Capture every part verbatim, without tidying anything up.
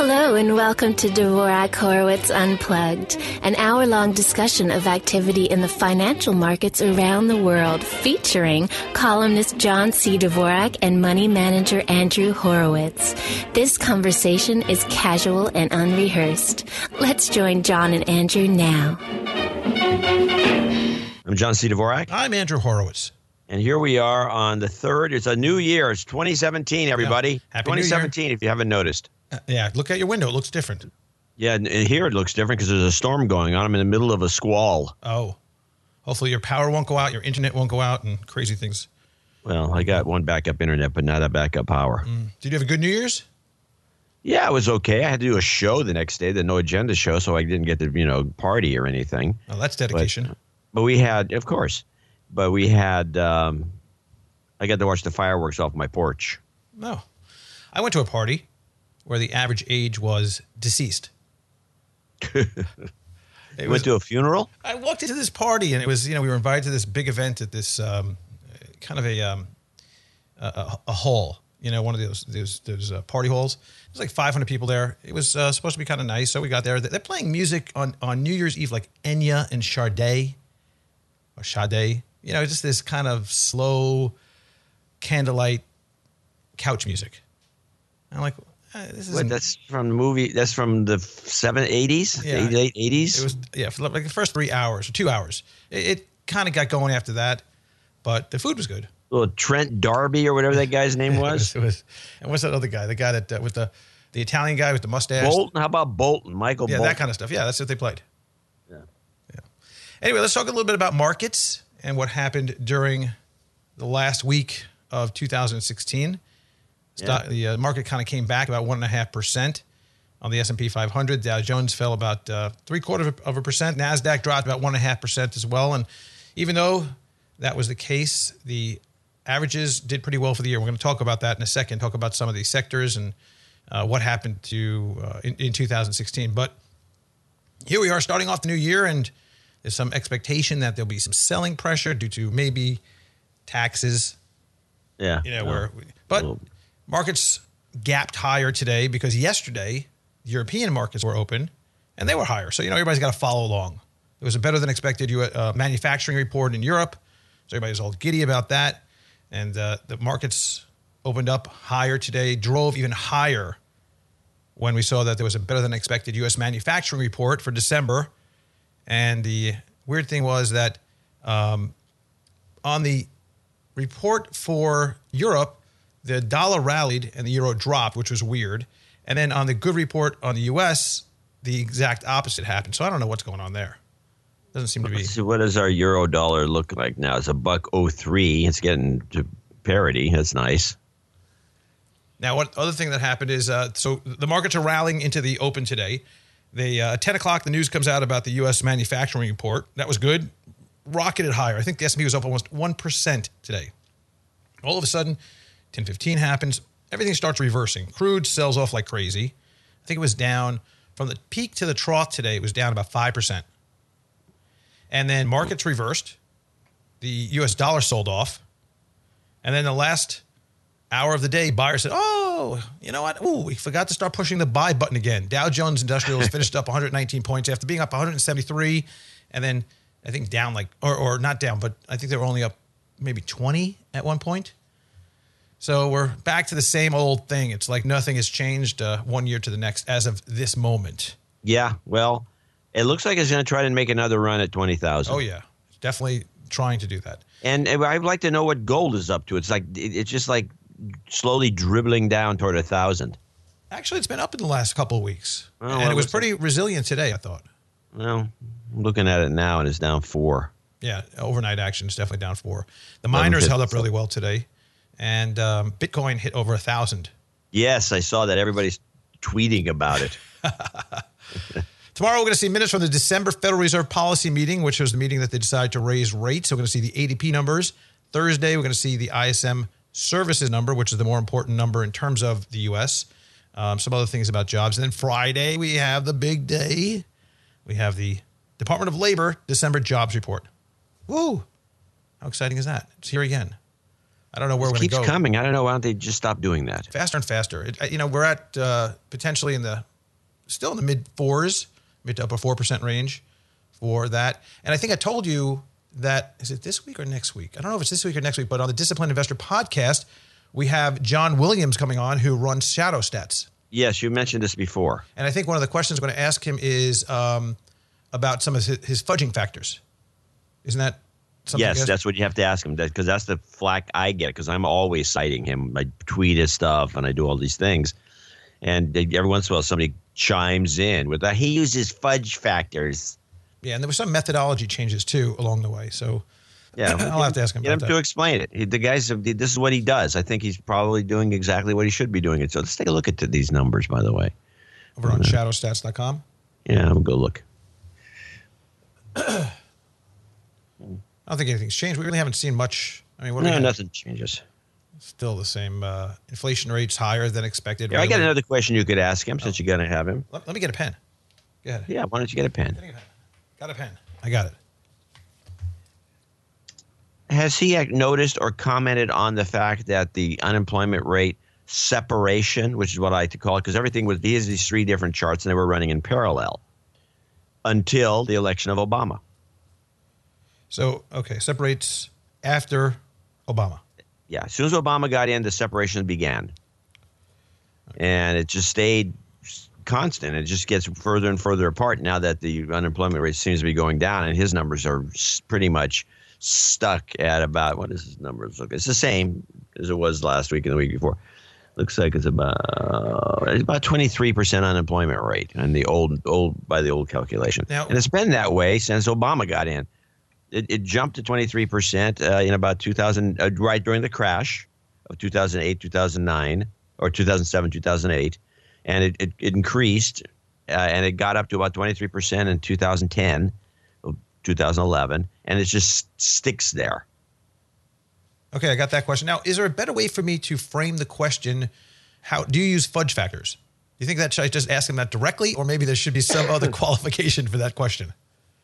Hello and welcome to Dvorak Horowitz Unplugged, an hour-long discussion of activity in the financial markets around the world, featuring columnist John C. Dvorak and money manager Andrew Horowitz. This conversation is casual and unrehearsed. Let's join John and Andrew now. I'm John C. Dvorak. I'm Andrew Horowitz. And here we are on the third. It's a new year. It's twenty seventeen, everybody. Yeah. Happy twenty seventeen, if you haven't noticed. Uh, yeah, look out your window. It looks different. Yeah, and here it looks different because there's a storm going on. I'm in the middle of a squall. Oh. Hopefully your power won't go out, your internet won't go out, and crazy things. Well, I got one backup internet, but not a backup power. Mm. Did you have a good New Year's? Yeah, it was okay. I had to do a show the next day, the No Agenda show, so I didn't get to, you know, party or anything. Oh, that's dedication. But, but we had, of course, but we had, um, I got to watch the fireworks off my porch. No. I went to a party where the average age was deceased. You It went was, to a funeral? I walked into this party, and it was, you know, we were invited to this big event at this um, kind of a, um, a, a, a hall, you know, one of those those, those uh, party halls. There's like five hundred people there. It was uh, supposed to be kind of nice, so we got there. They're playing music on, on New Year's Eve, like Enya and Sade, or Sade. You know, just this kind of slow candlelight couch music. I'm like, eh, this is What, that's from the movie. That's from the seven eighties, Yeah. late eighties. It was yeah, for like the first three hours or two hours. It, it kind of got going after that, but the food was good. Little Trent D'Arby or whatever that guy's name was. it was, it was and what's that other guy? The guy that uh, with the the Italian guy with the mustache. Bolton. How about Bolton? Michael Yeah, Bolton. that kind of stuff. Yeah, that's what they played. Yeah. Yeah. Anyway, let's talk a little bit about markets and what happened during the last week of two thousand sixteen. Stock, Yeah. The uh, market kind of came back about one and a half percent on the S and P five hundred. Dow Jones fell about uh, three quarters of, of a percent. Nasdaq dropped about one and a half percent as well. And even though that was the case, the averages did pretty well for the year. We're going to talk about that in a second. Talk about some of these sectors and uh, what happened to uh, in, in two thousand sixteen. But here we are starting off the new year, and there's some expectation that there'll be some selling pressure due to maybe taxes. Yeah. You know, No. where, but Little- markets gapped higher today because yesterday European markets were open and they were higher. So, you know, everybody's got to follow along. It was a better than expected uh, manufacturing report in Europe. So everybody's all giddy about that. And uh, the markets opened up higher today, drove even higher when we saw that there was a better than expected U S manufacturing report for December. And the weird thing was that um, on the report for Europe, the dollar rallied and the euro dropped, which was weird. And then on the good report on the U S, the exact opposite happened. So I don't know what's going on there. Doesn't seem to be. So what does our euro dollar look like now? It's a buck oh three. It's getting to parity. That's nice. Now, what other thing that happened is, uh, so the markets are rallying into the open today. They uh, at ten o'clock, the news comes out about the U S manufacturing report. That was good. Rocketed higher. I think the S and P was up almost one percent today. All of a sudden, ten fifteen happens. Everything starts reversing. Crude sells off like crazy. I think it was down from the peak to the trough today. It was down about five percent. And then markets reversed. The U S dollar sold off. And then the last hour of the day, buyers said, oh, you know what? Ooh, we forgot to start pushing the buy button again. Dow Jones Industrials finished up one hundred nineteen points after being up one hundred seventy-three. And then I think down like, or, or not down, but I think they were only up maybe twenty at one point. So we're back to the same old thing. It's like nothing has changed uh, one year to the next as of this moment. Yeah. Well, it looks like it's going to try to make another run at twenty thousand. Oh, yeah. It's definitely trying to do that. And I'd like to know what gold is up to. It's like it's just like slowly dribbling down toward a thousand. Actually, it's been up in the last couple of weeks. Oh, and well, it was looks pretty resilient today, I thought. Well, I'm looking at it now, and it's down four. Yeah, overnight action is definitely down four. The miners held up really well today. And um, Bitcoin hit over a thousand. Yes, I saw that. Everybody's tweeting about it. Tomorrow, we're going to see minutes from the December Federal Reserve policy meeting, which was the meeting that they decided to raise rates. So we're going to see the A D P numbers. Thursday, we're going to see the I S M services number, which is the more important number in terms of the U S. Um, some other things about jobs. And then Friday, we have the big day. We have the Department of Labor December jobs report. Woo! How exciting is that? It's here again. I don't know where It we're going to keeps go. coming. I don't know. Why don't they just stop doing that? Faster and faster. It, you know, we're at uh, potentially in the still in the mid fours, mid to upper four percent range for that. And I think I told you that, is it this week or next week? I don't know if it's this week or next week, but on the Disciplined Investor podcast, we have John Williams coming on who runs Shadow Stats. Yes, you mentioned this before. And I think one of the questions I'm going to ask him is um, about some of his, his fudging factors. Isn't that something? Yes, that's what you have to ask him, because that's the flack I get, because I'm always citing him. I tweet his stuff and I do all these things. And every once in a while somebody chimes in with that. He uses fudge factors. Yeah, and there were some methodology changes too along the way. So yeah, I'll have to ask him Get about him that. to explain it. He, the guy's, this is what he does. I think he's probably doing exactly what he should be doing. It. So let's take a look at these numbers, by the way. Over on shadow stats dot com. Yeah, I'm going to go look. I don't think anything's changed. We really haven't seen much. I mean, what No, do we have? nothing changes. Still the same. Uh, inflation rates higher than expected. Here, I got Really. another question you could ask him, since you're going to have him. Let, let me get a pen. Go ahead. Yeah, why don't you get a pen? Getting a pen. Got a pen. I got it. Has he noticed or commented on the fact that the unemployment rate separation, which is what I like to call it, because everything was, he has these three different charts and they were running in parallel until the election of Obama. So, okay, separates after Obama. Yeah, as soon as Obama got in, the separation began. And it just stayed constant. It just gets further and further apart now that the unemployment rate seems to be going down, and his numbers are pretty much stuck at about, what is his numbers? Look, it's the same as it was last week and the week before. Looks like it's about it's about twenty-three percent unemployment rate, and the old old by the old calculation. Now- and it's been that way since Obama got in. It, it jumped to twenty-three percent uh, in about two thousand, uh, right during the crash of two thousand eight, two thousand nine, or two thousand seven, two thousand eight. And it, it, it increased, uh, and it got up to about twenty-three percent in two thousand ten, two thousand eleven, and it just sticks there. Okay, I got that question. Now, is there a better way for me to frame the question? How do you use fudge factors? Do you think that should I just ask him that directly, or maybe there should be some other qualification for that question?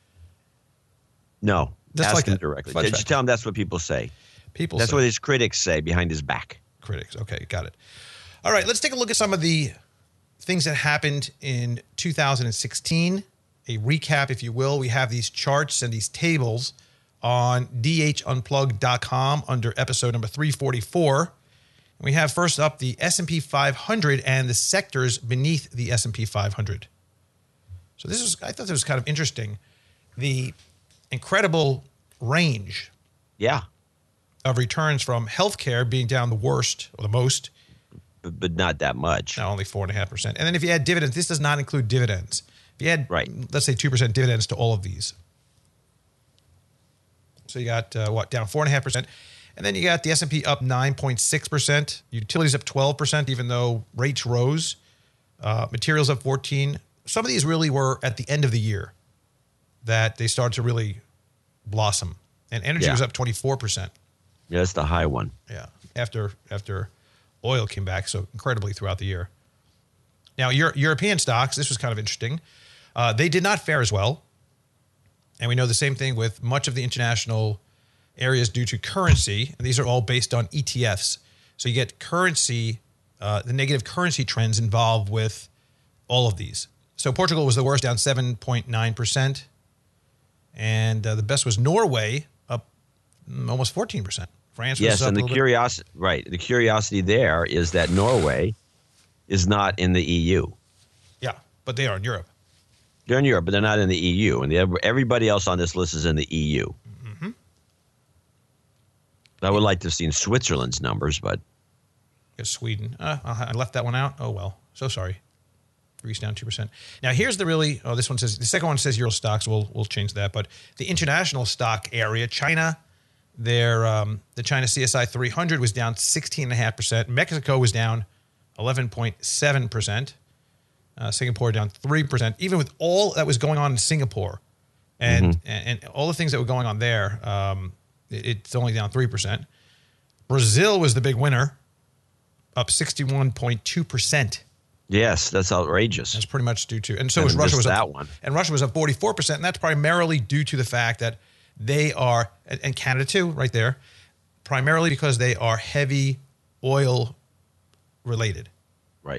No, Just ask like him that. directly. Fudge Just factor. tell him that's what people say. People That's say. what his critics say behind his back. Critics. Okay, got it. All right, let's take a look at some of the things that happened in two thousand sixteen. A recap, if you will. We have these charts and these tables on d h unplugged dot com under episode number three forty-four. We have first up the S and P five hundred and the sectors beneath the S and P five hundred. So this is, I thought this was kind of interesting. The incredible range Yeah, of returns from healthcare being down the worst or the most, but, but not that much. now only four point five percent. And then if you add dividends, this does not include dividends. If you add, Right. let's say two percent dividends to all of these. So you got, uh, what, down four point five percent. And then you got the S and P up nine point six percent. Utilities up twelve percent, even though rates rose. Uh, materials up fourteen. Some of these really were at the end of the year that they started to really blossom. And energy Yeah. was up twenty-four percent. Yeah, that's the high one. Yeah, after after oil came back so incredibly throughout the year. Now, Euro- European stocks, this was kind of interesting. Uh, they did not fare as well. And we know the same thing with much of the international areas due to currency. And these are all based on E T Fs. So you get currency, uh, the negative currency trends involved with all of these. So Portugal was the worst, down seven point nine percent. And uh, the best was Norway, up mm, almost fourteen percent. France was Yes, up and a the little bit. curiosity, right? The curiosity there is that Norway is not in the E U. Yeah, but they are in Europe. They're in Europe, but they're not in the E U, and the, everybody else on this list is in the E U. Mm-hmm. I would like to have seen Switzerland's numbers, but Guess Sweden. Uh, I left that one out. Oh, well. So sorry. Greece down two percent. Now, here's the really, oh, this one says, the second one says Euro stocks. We'll, we'll change that. But the international stock area, China, their, um, the China C S I three hundred was down sixteen point five percent. Mexico was down eleven point seven percent. Uh, Singapore down three percent. Even with all that was going on in Singapore and, Mm-hmm. and, and all the things that were going on there, um, it, it's only down three percent. Brazil was the big winner, up sixty-one point two percent. yes, that's outrageous. That's pretty much due to, and so And was Russia just was that up, one. and Russia was up forty-four percent, and that's primarily due to the fact that they are, and and Canada too, right there, primarily because they are heavy oil related. Right.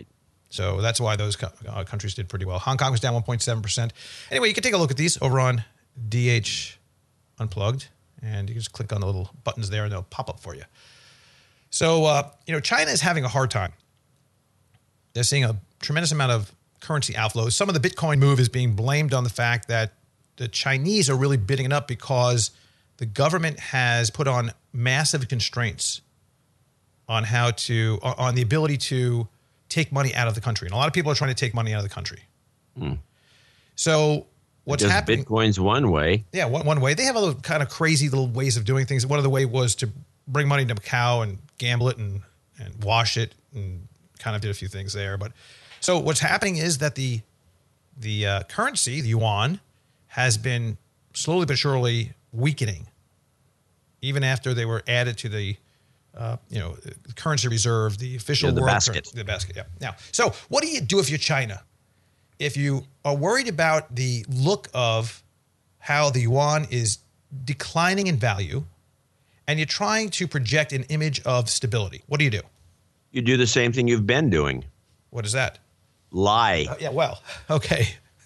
So that's why those co- uh, countries did pretty well. Hong Kong was down one point seven percent. Anyway, you can take a look at these over on D H Unplugged, and you can just click on the little buttons there, and they'll pop up for you. So, uh, you know, China is having a hard time. They're seeing a tremendous amount of currency outflows. Some of the Bitcoin move is being blamed on the fact that the Chinese are really bidding it up because the government has put on massive constraints on how to, on the ability to take money out of the country. And a lot of people are trying to take money out of the country. Mm. So what's because happening? Bitcoin's one way. Yeah, one, one way. They have other kind of crazy little ways of doing things. One of the way was to bring money to Macau and gamble it and, and wash it, and kind of did a few things there. But so what's happening is that the the uh, currency, the yuan, has been slowly but surely weakening, even after they were added to the Uh, you know, currency reserve, the official yeah, the world basket. Currency, the basket. Yeah. Now, so what do you do if you're China? If you are worried about the look of how the yuan is declining in value, and you're trying to project an image of stability, what do you do? You do the same thing you've been doing. What is that? Lie. Uh, yeah. Well, okay.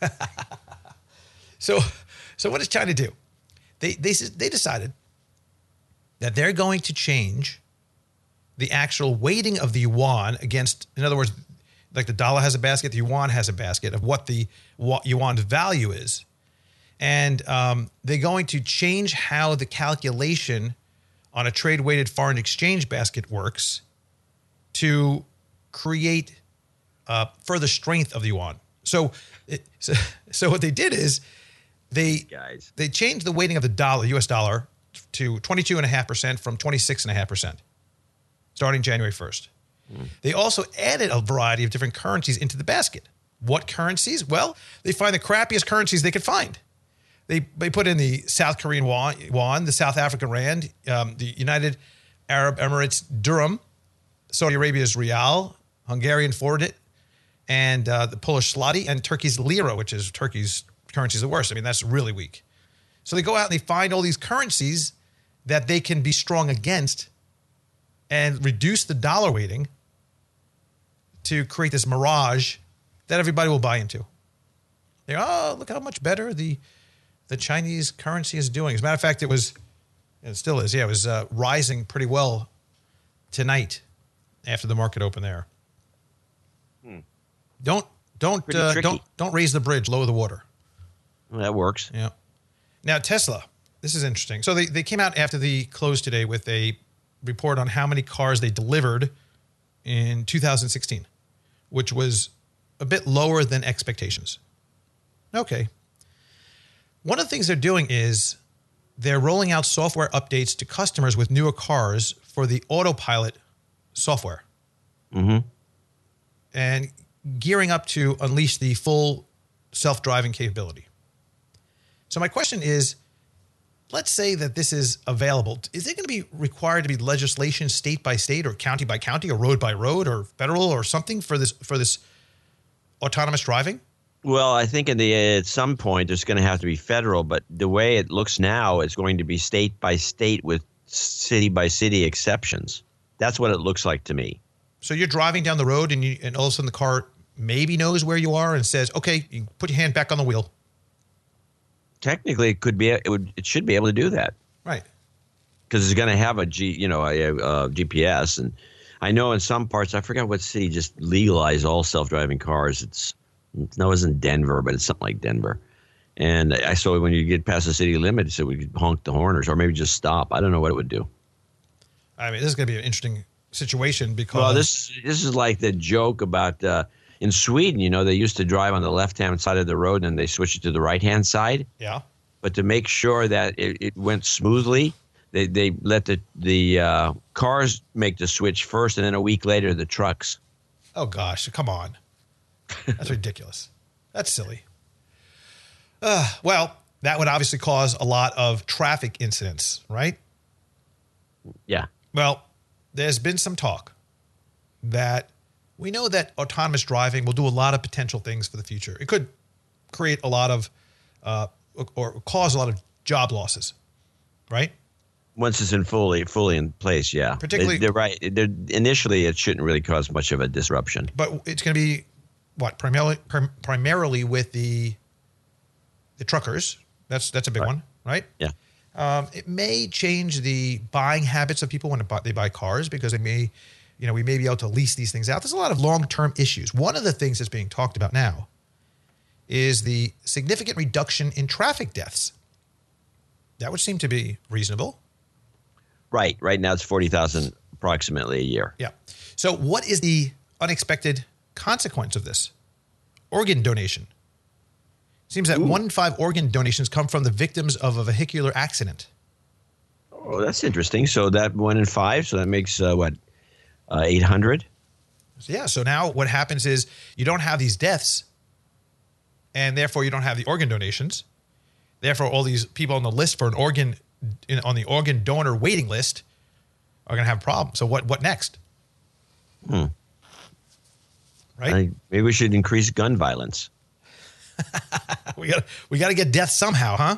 so, so what does China do? They they they decided that they're going to change the actual weighting of the yuan against, in other words, like the dollar has a basket, the yuan has a basket of what the yuan's value is. And um, they're going to change how the calculation on a trade-weighted foreign exchange basket works to create uh, further strength of the yuan. So, it, so, so what they did is they, Guys. they changed the weighting of the dollar, U S dollar, to twenty-two point five percent from twenty-six point five percent. Starting January first. Mm. They also added a variety of different currencies into the basket. What currencies? Well, they find the crappiest currencies they could find. They they put in the South Korean won, won the South African rand, um, the United Arab Emirates dirham, Saudi Arabia's rial, Hungarian forint, and uh, the Polish zloty, and Turkey's lira, which is Turkey's currency is the worst. I mean, that's really weak. So they go out and they find all these currencies that they can be strong against and reduce the dollar weighting to create this mirage that everybody will buy into. They go, oh, look how much better the the Chinese currency is doing. As a matter of fact, it was, it still is, yeah, it was uh, rising pretty well tonight after the market opened there. Hmm. Don't don't uh, don't don't raise the bridge, lower the water. Well, that works. Yeah. Now Tesla, this is interesting. So they they came out after the close today with a report on how many cars they delivered in two thousand sixteen, which was a bit lower than expectations. Okay. One of the things they're doing is they're rolling out software updates to customers with newer cars for the autopilot software. Mm-hmm. And gearing up to unleash the full self-driving capability. So my question is, let's say that this is available. Is it going to be required to be legislation state by state or county by county or road by road or federal or something for this for this autonomous driving? Well, I think in the at some point there's going to have to be federal, but the way it looks now, it's going to be state by state with city by city exceptions. That's what it looks like to me. So you're driving down the road and you, and all of a sudden the car maybe knows where you are and says, "Okay, you put your hand back on the wheel." Technically, it could be. It would. It should be able to do that, right? Because it's going to have a G, you know, a, a G P S. And I know in some parts, I forgot what city just legalized all self-driving cars. It's no, it wasn't Denver, but it's something like Denver. And I saw when you get past the city limit, it would honk the horn or maybe just stop. I don't know what it would do. I mean, this is going to be an interesting situation because well, this this is like the joke about uh, in Sweden. You know, they used to drive on the left-hand side of the road and they switched it to the right-hand side. Yeah. But to make sure that it, it went smoothly, they they let the the uh, cars make the switch first, and then a week later the trucks. Oh gosh, come on, that's ridiculous. That's silly. Uh, well, that would obviously cause a lot of traffic incidents, right? Yeah. Well, there's been some talk that we know that autonomous driving will do a lot of potential things for the future. It could create a lot of uh, or cause a lot of job losses, right? Once it's in fully fully in place, yeah. Particularly, they're right. They're, initially, it shouldn't really cause much of a disruption. But it's going to be what primarily prim, primarily with the the truckers. That's that's a big Right. one, right? Yeah. Um, it may change the buying habits of people when they buy, they buy cars because they may, you know, we may be able to lease these things out. There's a lot of long-term issues. One of the things that's being talked about now is the significant reduction in traffic deaths. That would seem to be reasonable. Right. Right now it's forty thousand approximately a year. Yeah. So what is the unexpected consequence of this? Organ donation. Seems that Ooh. one in five organ donations come from the victims of a vehicular accident. Oh, that's interesting. So that one in five. So that makes uh, what, uh, eight hundred? So yeah. So now what happens is you don't have these deaths, and therefore you don't have the organ donations. Therefore, all these people on the list for an organ in, on the organ donor waiting list are going to have problems. So what? What next? Hmm. Right. I, maybe we should increase gun violence. we got we got to get death somehow, huh?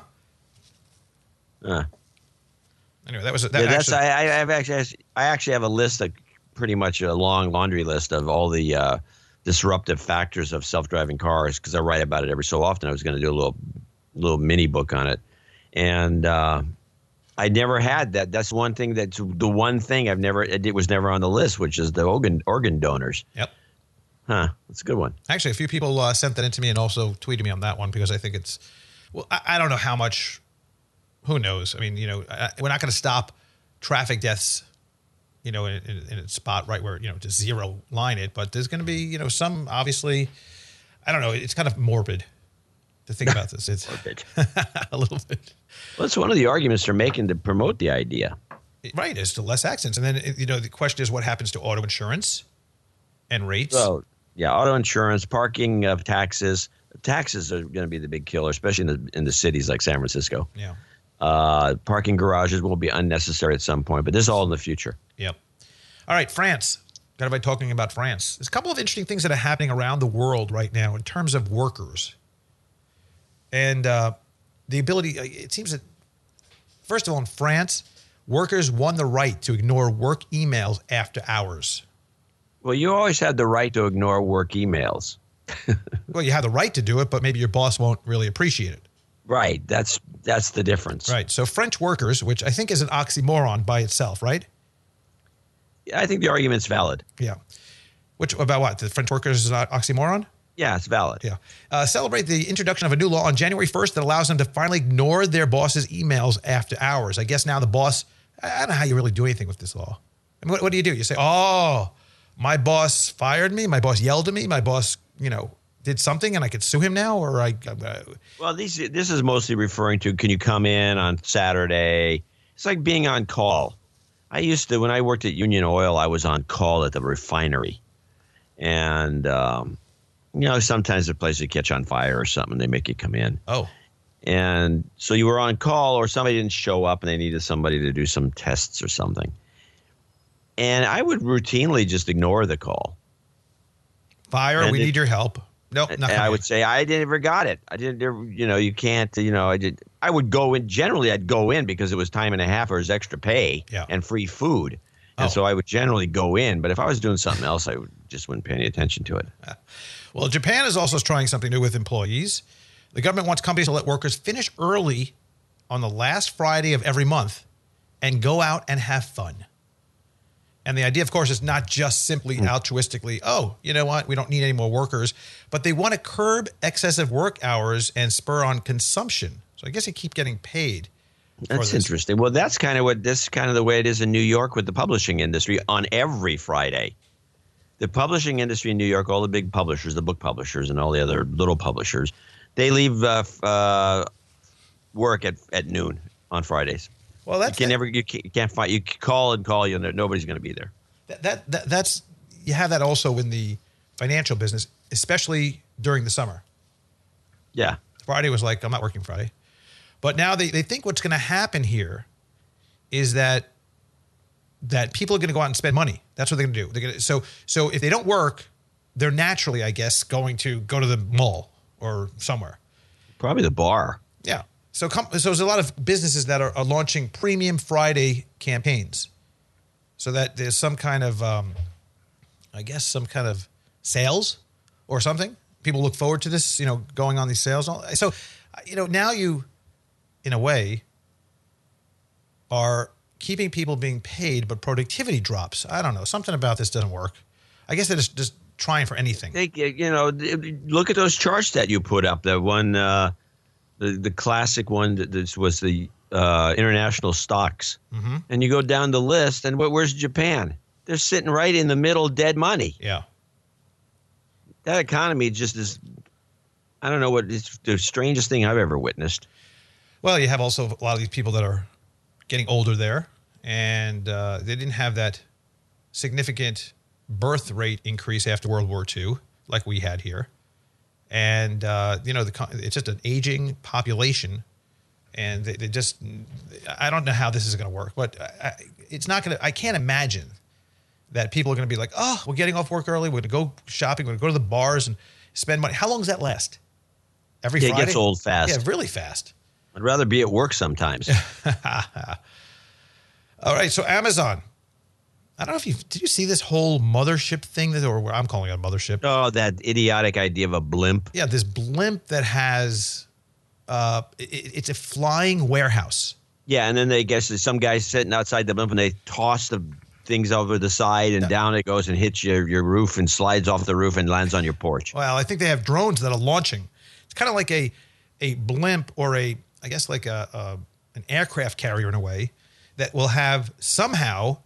Uh, Anyway, that was that. yeah, that's actually, I, I have actually I actually have a list of pretty much a long laundry list of all the uh, disruptive factors of self-driving cars because I write about it every so often. I was going to do a little little mini book on it, and uh, I never had that. That's one thing that's the one thing I've never it was never on the list, which is the organ organ donors. Yep. Huh. That's a good one. Actually, a few people uh, sent that in to me and also tweeted me on that one because I think it's, well, I, I don't know how much, who knows? I mean, you know, I, we're not going to stop traffic deaths, you know, in, in, in a spot right where, you know, to zero line it, but there's going to be, you know, some obviously, I don't know, it's kind of morbid to think about this. It's Morbid. a little bit. Well, it's one of the arguments they're making to promote the idea. Right, as to less accidents. And then, you know, the question is what happens to auto insurance and rates? So, yeah, auto insurance, parking, uh, taxes. Taxes are going to be the big killer, especially in the in the cities like San Francisco. Yeah. Uh, parking garages will be unnecessary at some point, but this is all in the future. Yep. All right, France. Got everybody talking about France. There's a couple of interesting things that are happening around the world right now in terms of workers. And uh, the ability, it seems that, first of all, in France, workers won the right to ignore work emails after hours. Well, you always had the right to ignore work emails. Well, you have the right to do it, but maybe your boss won't really appreciate it. Right. That's that's the difference. Right. So French workers, which I think is an oxymoron by itself, right? I think the argument's valid. Yeah. Which, about what? The French workers is an oxymoron? Yeah, it's valid. Yeah. Uh, celebrate the introduction of a new law on January first that allows them to finally ignore their boss's emails after hours. I guess now the boss, I don't know how you really do anything with this law. I mean, what, what do you do? You say, oh, my boss fired me. My boss yelled at me. My boss, you know, did something and I could sue him now? Or I. Uh, Well, these this is mostly referring to can you come in on Saturday? It's like being on call. I used to, when I worked at Union Oil, I was on call at the refinery. And, um, you know, sometimes the place would catch on fire or something. They make you come in. oh, And so you were on call or somebody didn't show up and they needed somebody to do some tests or something. And I would routinely just ignore the call. fire, And we it- need your help. Nope, And not I coming. would say, I never got it. I didn't, ever- you know, you can't, you know, I did. I would go in. Generally, I'd go in because it was time and a half or it was extra pay Yeah. and free food. And Oh. so I would generally go in. But if I was doing something else, I would, just wouldn't pay any attention to it. Well, Japan is also trying something new with employees. The government wants companies to let workers finish early on the last Friday of every month and go out and have fun. And the idea, of course, is not just simply altruistically, oh, you know what, we don't need any more workers, but they want to curb excessive work hours and spur on consumption. So I guess you keep getting paid. for That's this. interesting. Well, that's kind of what this is kind of the way it is in New York with the publishing industry on every Friday. The publishing industry in New York, all the big publishers, the book publishers and all the other little publishers, they leave uh, f- uh, work at, at noon on Fridays. Well, You that's can never, you can't, you can't find, you can call and call, you know, nobody's going to be there. That, that, that that's you have that also in the financial business, especially during the summer. Yeah. Friday was like, I'm not working Friday. But now they, they think what's going to happen here is that that people are going to go out and spend money. That's what they're going to do. They're going to, so so if they don't work, they're naturally, I guess, going to go to the mall or somewhere. Probably the bar. Yeah. So, com- so there's a lot of businesses that are, are launching premium Friday campaigns, so that there's some kind of, um, I guess, some kind of sales or something. People look forward to this, you know, going on these sales. So, you know, now you, in a way, are keeping people being paid, but productivity drops. I don't know. Something about this doesn't work. I guess they're just, just trying for anything. They, you know, look at those charts that you put up. The one, uh, the the classic one that this was the uh, international stocks, mm-hmm. and you go down the list, and where's Japan? They're sitting right in the middle, dead money. Yeah. That economy just is, I don't know what, it's the strangest thing I've ever witnessed. Well, you have also a lot of these people that are getting older there, and uh, they didn't have that significant birth rate increase after World War Two like we had here. And, uh, you know, the, it's just an aging population, and they, they just, I don't know how this is going to work, but I, it's not going to, I can't imagine that people are going to be like, oh, we're getting off work early. We're going to go shopping. We're going to go to the bars and spend money. How long does that last? Every yeah, Friday? It gets old fast. Yeah, really fast. I'd rather be at work sometimes. All right. So Amazon, I don't know if you, did you see this whole mothership thing that, or I'm calling it a mothership? Oh, that idiotic idea of a blimp. Yeah. This blimp that has, uh, it, it's a flying warehouse. Yeah. And then they guess there's some guy sitting outside the blimp and they toss the things over the side and yeah. down it goes and hits your, your roof and slides off the roof and lands on your porch. Well, I think they have drones that are launching. It's kind of like a, a blimp or a, I guess like a, a an aircraft carrier in a way that will have somehow,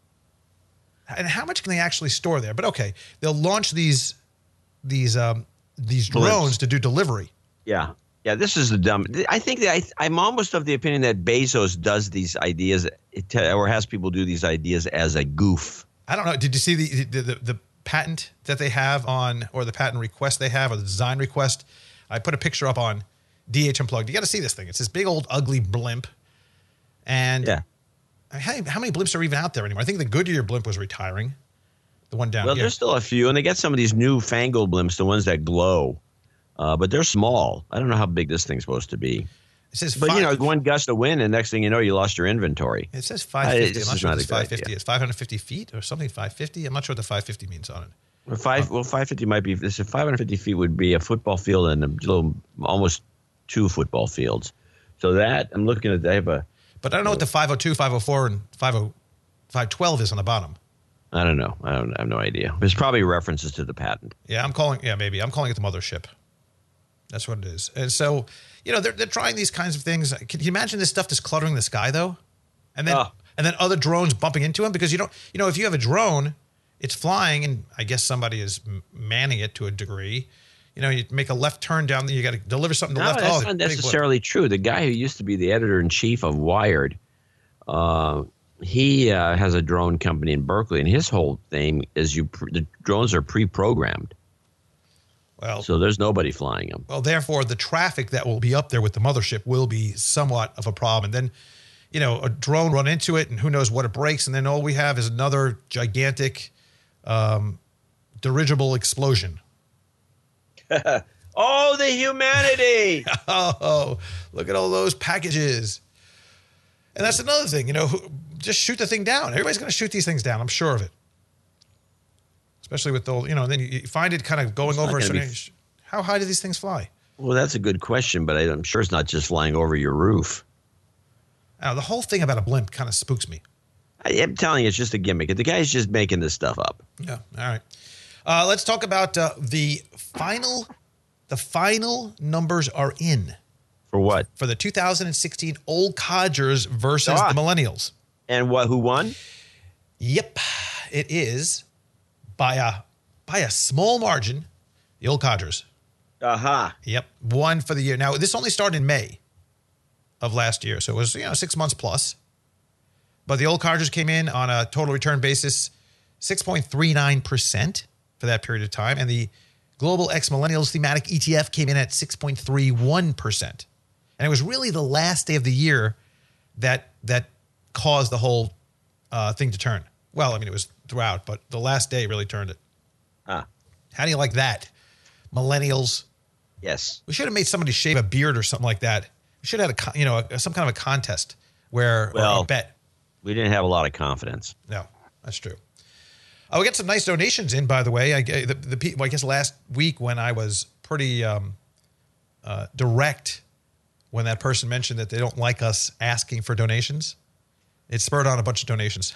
and how much can they actually store there? But okay, they'll launch these these um, these drones Blimps. to do delivery. Yeah, yeah. This is the dumb. I think that I, I'm almost of the opinion that Bezos does these ideas or has people do these ideas as a goof. I don't know. Did you see the the, the the patent that they have on, or the patent request they have, or the design request? I put a picture up on D H Unplugged. You got to see this thing. It's this big old ugly blimp. And yeah. how, how many blimps are even out there anymore? I think the Goodyear blimp was retiring. The one down well, here. Well, there's still a few. And they get some of these new fangled blimps, the ones that glow. Uh, but they're small. I don't know how big this thing's supposed to be. It says but, five, you know, one gust of wind, and next thing you know, you lost your inventory. It says five fifty. I, I'm not sure what it's five fifty. Idea. It's five hundred fifty feet or something, five fifty. I'm not sure what the five fifty means on it. Well, five, well, five fifty might be, this five hundred fifty feet would be a football field and a little, almost two football fields. So that, I'm looking at, they have a. But I don't know what the five oh two, five oh four, and five twelve is on the bottom. I don't know. I, don't, I have no idea. There's probably references to the patent. Yeah, I'm calling, yeah, maybe. I'm calling it the mothership. That's what it is. And so, you know, they're, they're trying these kinds of things. Can you imagine this stuff just cluttering the sky, though? And then, oh. and then other drones bumping into them? Because you don't, you know, if you have a drone, it's flying, and I guess somebody is manning it to a degree. You know, you make a left turn down there, you got to deliver something to no, left. That's oh, not necessarily true. The guy who used to be the editor-in-chief of Wired, uh, he uh, has a drone company in Berkeley, and his whole thing is you pre- the drones are pre-programmed. Well, so there's nobody flying them. Well, therefore, the traffic that will be up there with the mothership will be somewhat of a problem. And then, you know, a drone run into it, and who knows what it breaks, and then all we have is another gigantic um, dirigible explosion. Oh, the humanity! Oh, look at all those packages. And that's another thing, you know, just shoot the thing down. Everybody's going to shoot these things down. I'm sure of it. Especially with the, you know, and then you find it kind of going it's over a certain be... age. How high do these things fly? Well, that's a good question, but I'm sure it's not just flying over your roof. Now, the whole thing about a blimp kind of spooks me. I am telling you, it's just a gimmick. The guy's just making this stuff up. Yeah. All right. Uh, let's talk about uh, the final. The final numbers are in. For what? For the two thousand sixteen Old Codgers versus ah. the Millennials. And what? Who won? Yep, it is by a by a small margin. The Old Codgers. Aha. Uh-huh. Yep, one for the year. Now this only started in May of last year, so it was you know six months plus. But the Old Codgers came in on a total return basis, six point three nine percent for that period of time, and the Global X Millennials Thematic E T F came in at six point three one percent. And it was really the last day of the year that that caused the whole uh, thing to turn. Well, I mean, it was throughout, but the last day really turned it. Ah. How do you like that? Millennials. Yes. We should have made somebody shave a beard or something like that. We should have had a, you know, a, some kind of a contest where, well, or a bet. We didn't have a lot of confidence. No, that's true. Oh, we got some nice donations in, by the way. I, the, the, well, I guess last week when I was pretty um, uh, direct when that person mentioned that they don't like us asking for donations, it spurred on a bunch of donations.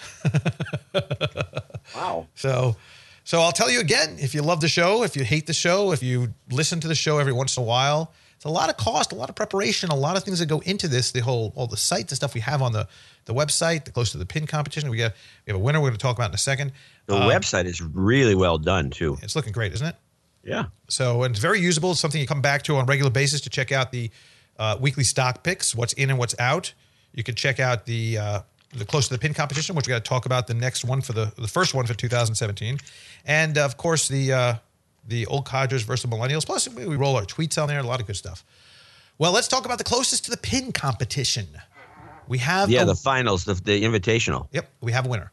Wow. So, so I'll tell you again, if you love the show, if you hate the show, if you listen to the show every once in a while, it's a lot of cost, a lot of preparation, a lot of things that go into this, the whole, all the site, the stuff we have on the, the website, the Close to the Pin competition. We got, we have a winner we're going to talk about in a second. The uh, website is really well done, too. It's looking great, isn't it? Yeah. So, and it's very usable. It's something you come back to on a regular basis to check out the uh, weekly stock picks, what's in and what's out. You can check out the uh, the Close to the Pin competition, which we got to talk about the next one for the the first one for two thousand seventeen, and uh, of course the uh, the old codgers versus millennials. Plus, we roll our tweets on there, a lot of good stuff. Well, let's talk about the Closest to the Pin competition. We have Yeah, a, the finals, the, the invitational. Yep, we have a winner.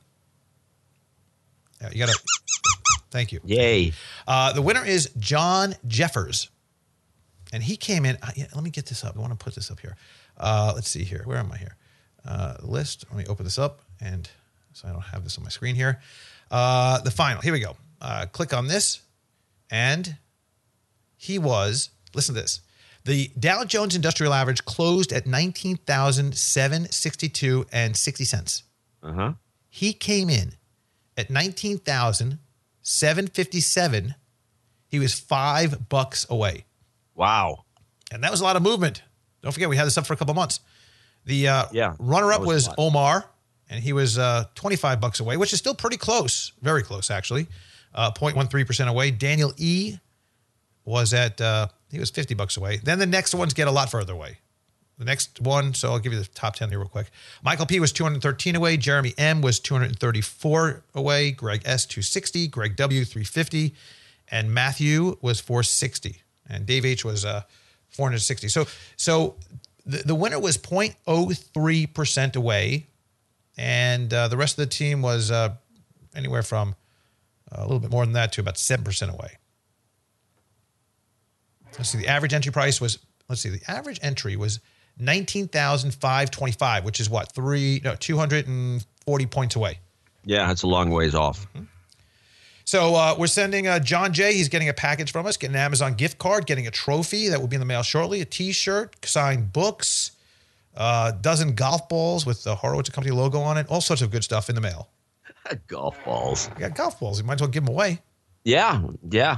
Yeah, you got to. Thank you. Yay. Uh, the winner is John Jeffers. And he came in. Uh, yeah, let me get this up. I want to put this up here. Uh, let's see here. Where am I here? Uh, list. Let me open this up. And so I don't have this on my screen here. Uh, the final. Here we go. Uh, click on this. And he was, listen to this. The Dow Jones Industrial Average closed at nineteen thousand seven hundred sixty-two and sixty cents. Uh-huh. He came in at nineteen thousand seven hundred fifty-seven. He was five bucks away. Wow. And that was a lot of movement. Don't forget, we had this up for a couple months. The uh, Yeah, runner-up that was was a lot. Omar, and he was uh, twenty-five bucks away, which is still pretty close. Very close, actually. Uh, zero point one three percent away. Daniel E. was at, uh, he was fifty bucks away. Then the next ones get a lot further away. The next one, so I'll give you the top ten here real quick. Michael P. was two hundred thirteen away. Jeremy M. was two hundred thirty-four away. Greg S. two hundred sixty. Greg W. three hundred fifty. And Matthew was four hundred sixty. And Dave H. was uh, four hundred sixty. So so the, the winner was zero point zero three percent away. And uh, the rest of the team was uh, anywhere from a little bit more than that to about seven percent away. Let's see, the average entry price was, let's see, the average entry was nineteen thousand five hundred twenty-five, which is what, three, no, two hundred forty points away. Yeah, that's a long ways off. Mm-hmm. So uh, we're sending uh, John J. He's getting a package from us, getting an Amazon gift card, getting a trophy that will be in the mail shortly, a T-shirt, signed books, a uh, dozen golf balls with the Horowitz Company logo on it, all sorts of good stuff in the mail. Golf balls. We got golf balls. You might as well give them away. Yeah, yeah.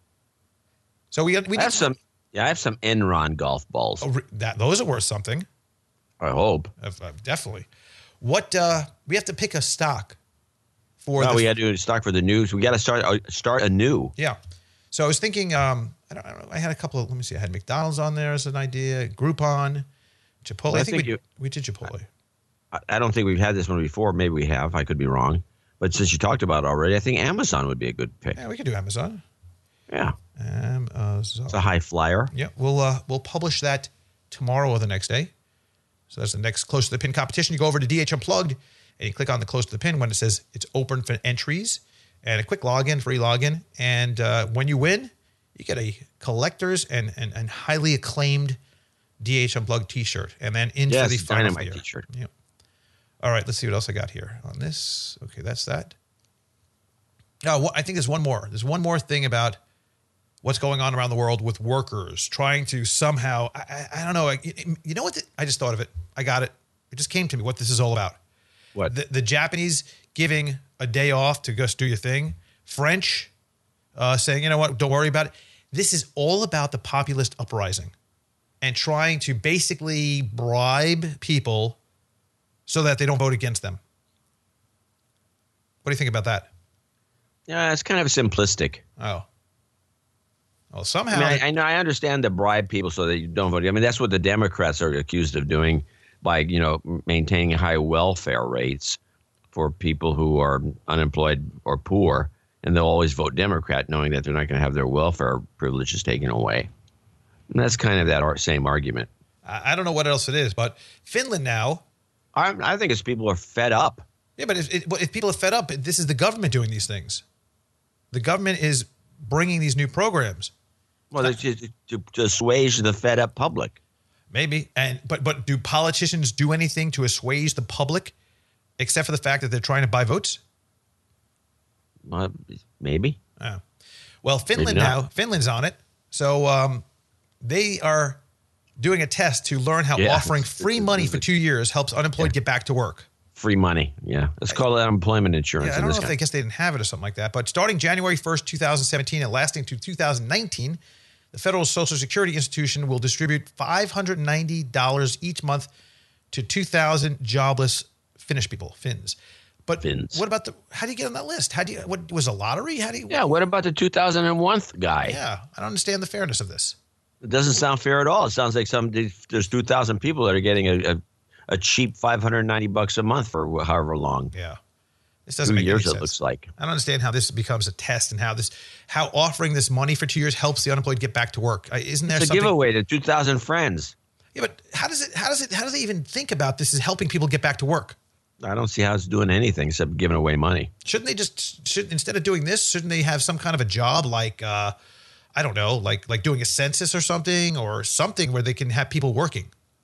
So we we I have some. Yeah, I have some Enron golf balls. Oh, that those are worth something. I hope. Uh, uh, definitely. What uh, we have to pick a stock for. No, the, we got to do a stock for the news. We got to start uh, start anew. Yeah. So I was thinking. Um, I don't, I don't know. I had a couple of. Let me see. I had McDonald's on there as an idea. Groupon, Chipotle. Well, I, I think, think we you- we did Chipotle. I, I don't think we've had this one before. Maybe we have. I could be wrong. But since you talked about it already, I think Amazon would be a good pick. Yeah, we could do Amazon. Yeah, Amazon. it's a high flyer. Yeah, we'll uh, we'll publish that tomorrow or the next day. So that's the next Close to the Pin competition. You go over to D H Unplugged and you click on the Close to the Pin when it says it's open for entries, and a quick login, free login. And uh, when you win, you get a collector's and and, and highly acclaimed D H Unplugged T-shirt, and then into Yes, the final dynamite year. T-shirt. Yeah. All right, let's see what else I got here on this. Okay, that's that. Oh, I think there's one more. There's one more thing about what's going on around the world with workers trying to somehow, I, I, I don't know. I, you know what? The, I just thought of it. I got it. It just came to me what this is all about. What? The, the Japanese giving a day off to just do your thing. French uh, saying, you know what, don't worry about it. This is all about the populist uprising and trying to basically bribe people so that they don't vote against them. What do you think about that? Yeah, it's kind of simplistic. Oh. Well, somehow. I mean, I, I know I understand the bribe people so that you don't vote. I mean, that's what the Democrats are accused of doing by, you know, maintaining high welfare rates for people who are unemployed or poor, and they'll always vote Democrat, knowing that they're not going to have their welfare privileges taken away. And that's kind of that ar- same argument. I I don't know what else it is, but Finland now. I, I think it's people are fed up. Yeah, but if, if people are fed up, this is the government doing these things. The government is bringing these new programs. Well, it's just to, to assuage the fed up public. Maybe. And but but do politicians do anything to assuage the public except for the fact that they're trying to buy votes? Uh, maybe. Oh. Well, Finland now, Finland's on it. So um, they are doing a test to learn how Yeah. offering free money for two years helps unemployed Yeah. get back to work. Free money. Yeah. Let's call it unemployment insurance. Yeah, I in don't this know if country. they guess they didn't have it or something like that. But starting January first, twenty seventeen and lasting to two thousand nineteen, the Federal Social Security Institution will distribute five hundred ninety dollars each month to two thousand jobless Finnish people, Finns. But Finns. what about the, how do you get on that list? How do you, what was a lottery? How do you, Yeah. What about the two thousand one guy? yeah, I don't understand the fairness of this. It doesn't sound fair at all. It sounds like some there's two thousand people that are getting a, a, a cheap five hundred ninety bucks a month for however long. Yeah. This doesn't Two make years any sense. it looks like. I don't understand how this becomes a test and how this, how offering this money for two years helps the unemployed get back to work. Uh, Isn't there It's a something? giveaway to two thousand friends. Yeah, but how does it, how does it, how do they even think about this as helping people get back to work? I don't see how it's doing anything except giving away money. Shouldn't they just, should, instead of doing this, shouldn't they have some kind of a job like, uh, I don't know, like, like doing a census or something or something where they can have people working?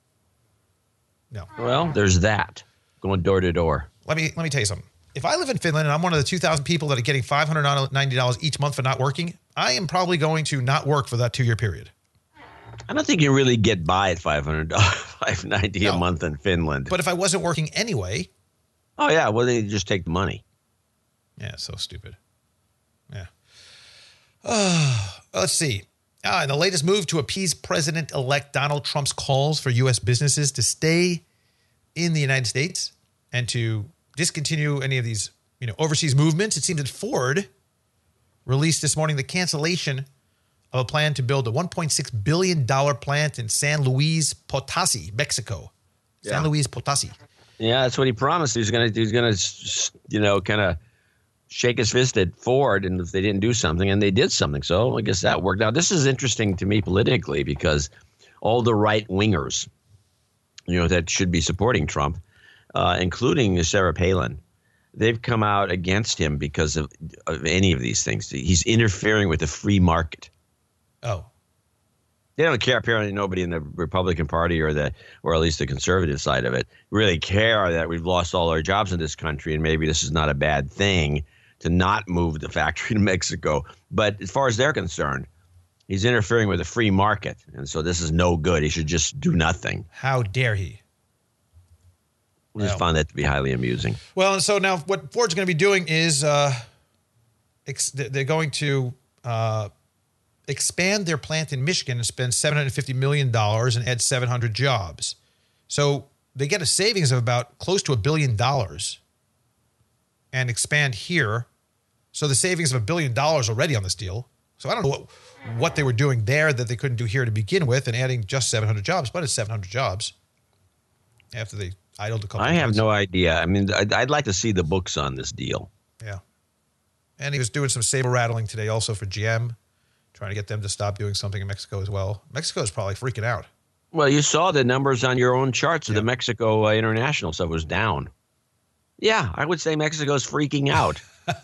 No. Well, there's that. Going door to door. Let me, let me tell you something. If I live in Finland and I'm one of the two thousand people that are getting five hundred ninety dollars each month for not working, I am probably going to not work for that two year period. I don't think you really get by at five hundred dollars, five hundred ninety dollars No. a month in Finland. But if I wasn't working anyway, oh, yeah. Well, then you just take the money. yeah, so stupid. Yeah. Uh, let's see. Ah, in the latest move to appease President-elect Donald Trump's calls for U S businesses to stay in the United States and to discontinue any of these, you know, overseas movements, it seems that Ford released this morning the cancellation of a plan to build a one point six billion dollars plant in San Luis Potosi, Mexico. San Yeah. Luis Potosi. Yeah, that's what he promised. He was going to, he was going to, you know, kind of shake his fist at Ford, and if they didn't do something, and they did something. So I guess that worked out. This is interesting to me politically because all the right wingers, you know, that should be supporting Trump, uh, including Sarah Palin, they've come out against him because of, of any of these things. He's interfering with the free market. Oh, They don't care. Apparently, nobody in the Republican Party or the, or at least the conservative side of it, really care that we've lost all our jobs in this country, and maybe this is not a bad thing to not move the factory to Mexico. But as far as they're concerned, he's interfering with the free market, and so this is no good. He should just do nothing. how dare he? I just No. found that to be highly amusing. Well, and so now what Ford's going to be doing is uh, ex- they're going to uh, expand their plant in Michigan and spend seven hundred fifty million dollars and add seven hundred jobs. So they get a savings of about close to a billion dollars and expand here. So the savings of a billion dollars already on this deal. So I don't know what, what they were doing there that they couldn't do here to begin with and adding just seven hundred jobs, but it's seven hundred jobs after they idled a couple I of have months. no idea. I mean, I'd, I'd like to see the books on this deal. Yeah. And he was doing some saber rattling today also for G M, trying to get them to stop doing something in Mexico as well. Mexico is probably freaking out. Well, you saw the numbers on your own charts. Yeah. The Mexico uh, international stuff was down. Yeah, I would say Mexico's freaking out.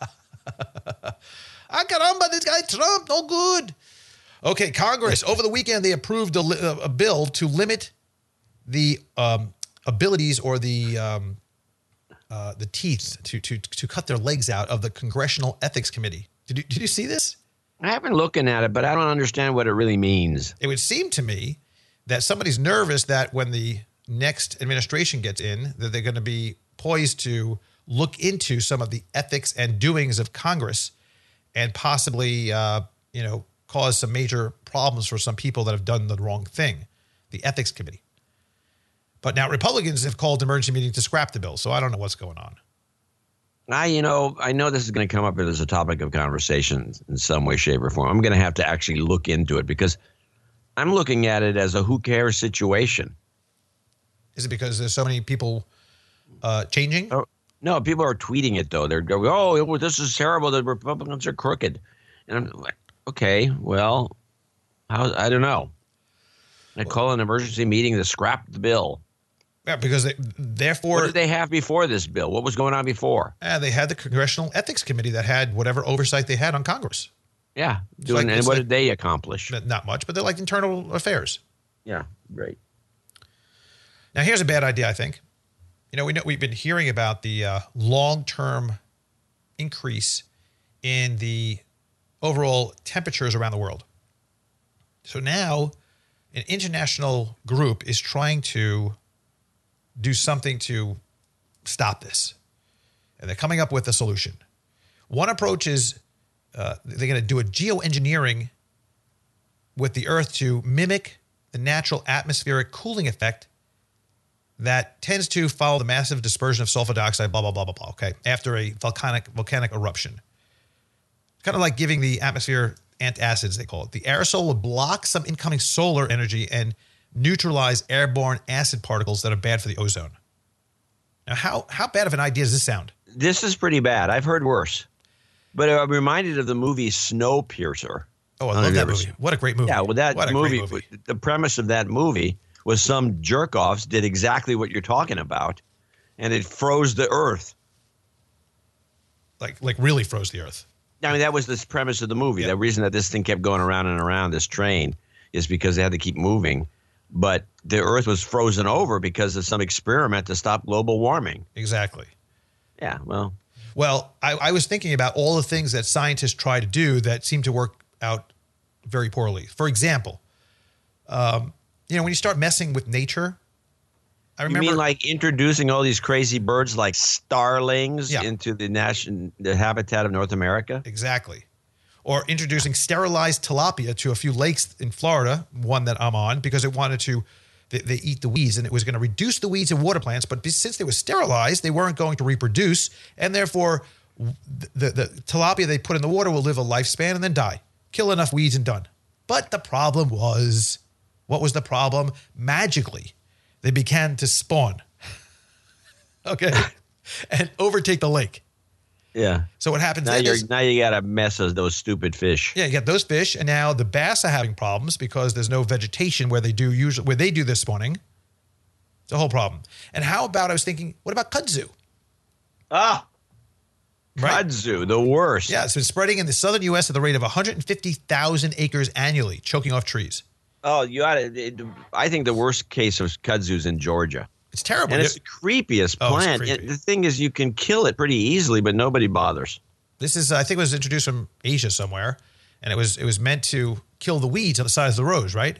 Ah, caramba, this guy Trump, no good. Okay, Congress, over the weekend, they approved a, li- a bill to limit the um, abilities or the um, uh, the teeth to, to, to cut their legs out of the Congressional Ethics Committee. Did you, did you see this? I have been looking at it, but I don't understand what it really means. It would seem to me that somebody's nervous that when the next administration gets in, that they're going to be poised to look into some of the ethics and doings of Congress and possibly, uh, you know, cause some major problems for some people that have done the wrong thing, the Ethics Committee. But now Republicans have called an emergency meeting to scrap the bill, so I don't know what's going on. I, you know, I know this is going to come up as a topic of conversation in some way, shape, or form. I'm going to have to actually look into it because I'm looking at it as a who cares situation. Is it because there's so many people uh, changing? Oh, no, people are tweeting it, though. They're going, oh, this is terrible. The Republicans are crooked. And I'm like, okay, well, how, I don't know. I call an emergency meeting to scrap the bill. Yeah, because they, therefore, What did they have before this bill? What was going on before? uh, they had the Congressional Ethics Committee that had whatever oversight they had on Congress. Yeah. Doing, like- and it's what like- did they accomplish? Not much, but they're like internal affairs. Yeah, great. Now, here's a bad idea, I think. You know, we know we've been hearing about the uh, long-term increase in the overall temperatures around the world. So now an international group is trying to do something to stop this. And they're coming up with a solution. One approach is uh, they're going to do a geoengineering with the Earth to mimic the natural atmospheric cooling effect that tends to follow the massive dispersion of sulfur dioxide, blah, blah, blah, blah, blah, okay, after a volcanic volcanic eruption. Kind of like giving the atmosphere antacids, they call it. The aerosol will block some incoming solar energy and neutralize airborne acid particles that are bad for the ozone. Now, how, how bad of an idea does this sound? This is pretty bad. I've heard worse. But I'm reminded of the movie Snowpiercer. Oh, I love that movie. What a great movie. Yeah, well, that what a movie, great movie, the premise of that movie was some jerk-offs did exactly what you're talking about, and it froze the Earth. Like, like really froze the Earth. I mean, that was the premise of the movie. Yeah. The reason that this thing kept going around and around, this train, is because they had to keep moving. But the Earth was frozen over because of some experiment to stop global warming. Exactly. Yeah, well. Well, I, I was thinking about all the things that scientists try to do that seem to work out very poorly. For example, um, you know, when you start messing with nature, I remember. You mean like introducing all these crazy birds like starlings Yeah. into the nation, the habitat of North America? Exactly. Or introducing sterilized tilapia to a few lakes in Florida, one that I'm on, because it wanted to, they, they eat the weeds, and it was going to reduce the weeds in water plants. But since they were sterilized, they weren't going to reproduce, and therefore the, the, the tilapia they put in the water will live a lifespan and then die. Kill enough weeds and done. But the problem was, what was the problem? Magically, they began to spawn, okay, and overtake the lake. Yeah. So what happens Now then you're is, now you got a mess of those stupid fish. yeah, you got those fish, and now the bass are having problems because there's no vegetation where they do usually where they do this spawning. It's a whole problem. And how about, I was thinking, what about kudzu? Ah, Right? kudzu, the worst. Yeah, it's been spreading in the southern U S at the rate of one hundred fifty thousand acres annually, choking off trees. Oh, you ought to. I think the worst case of kudzu is in Georgia. It's terrible. And it's the creepiest Oh, it's plant. creepy. It- the thing is, you can kill it pretty easily, but nobody bothers. This is, I think, it was introduced from Asia somewhere, and it was it was meant to kill the weeds on the sides of the roads, right?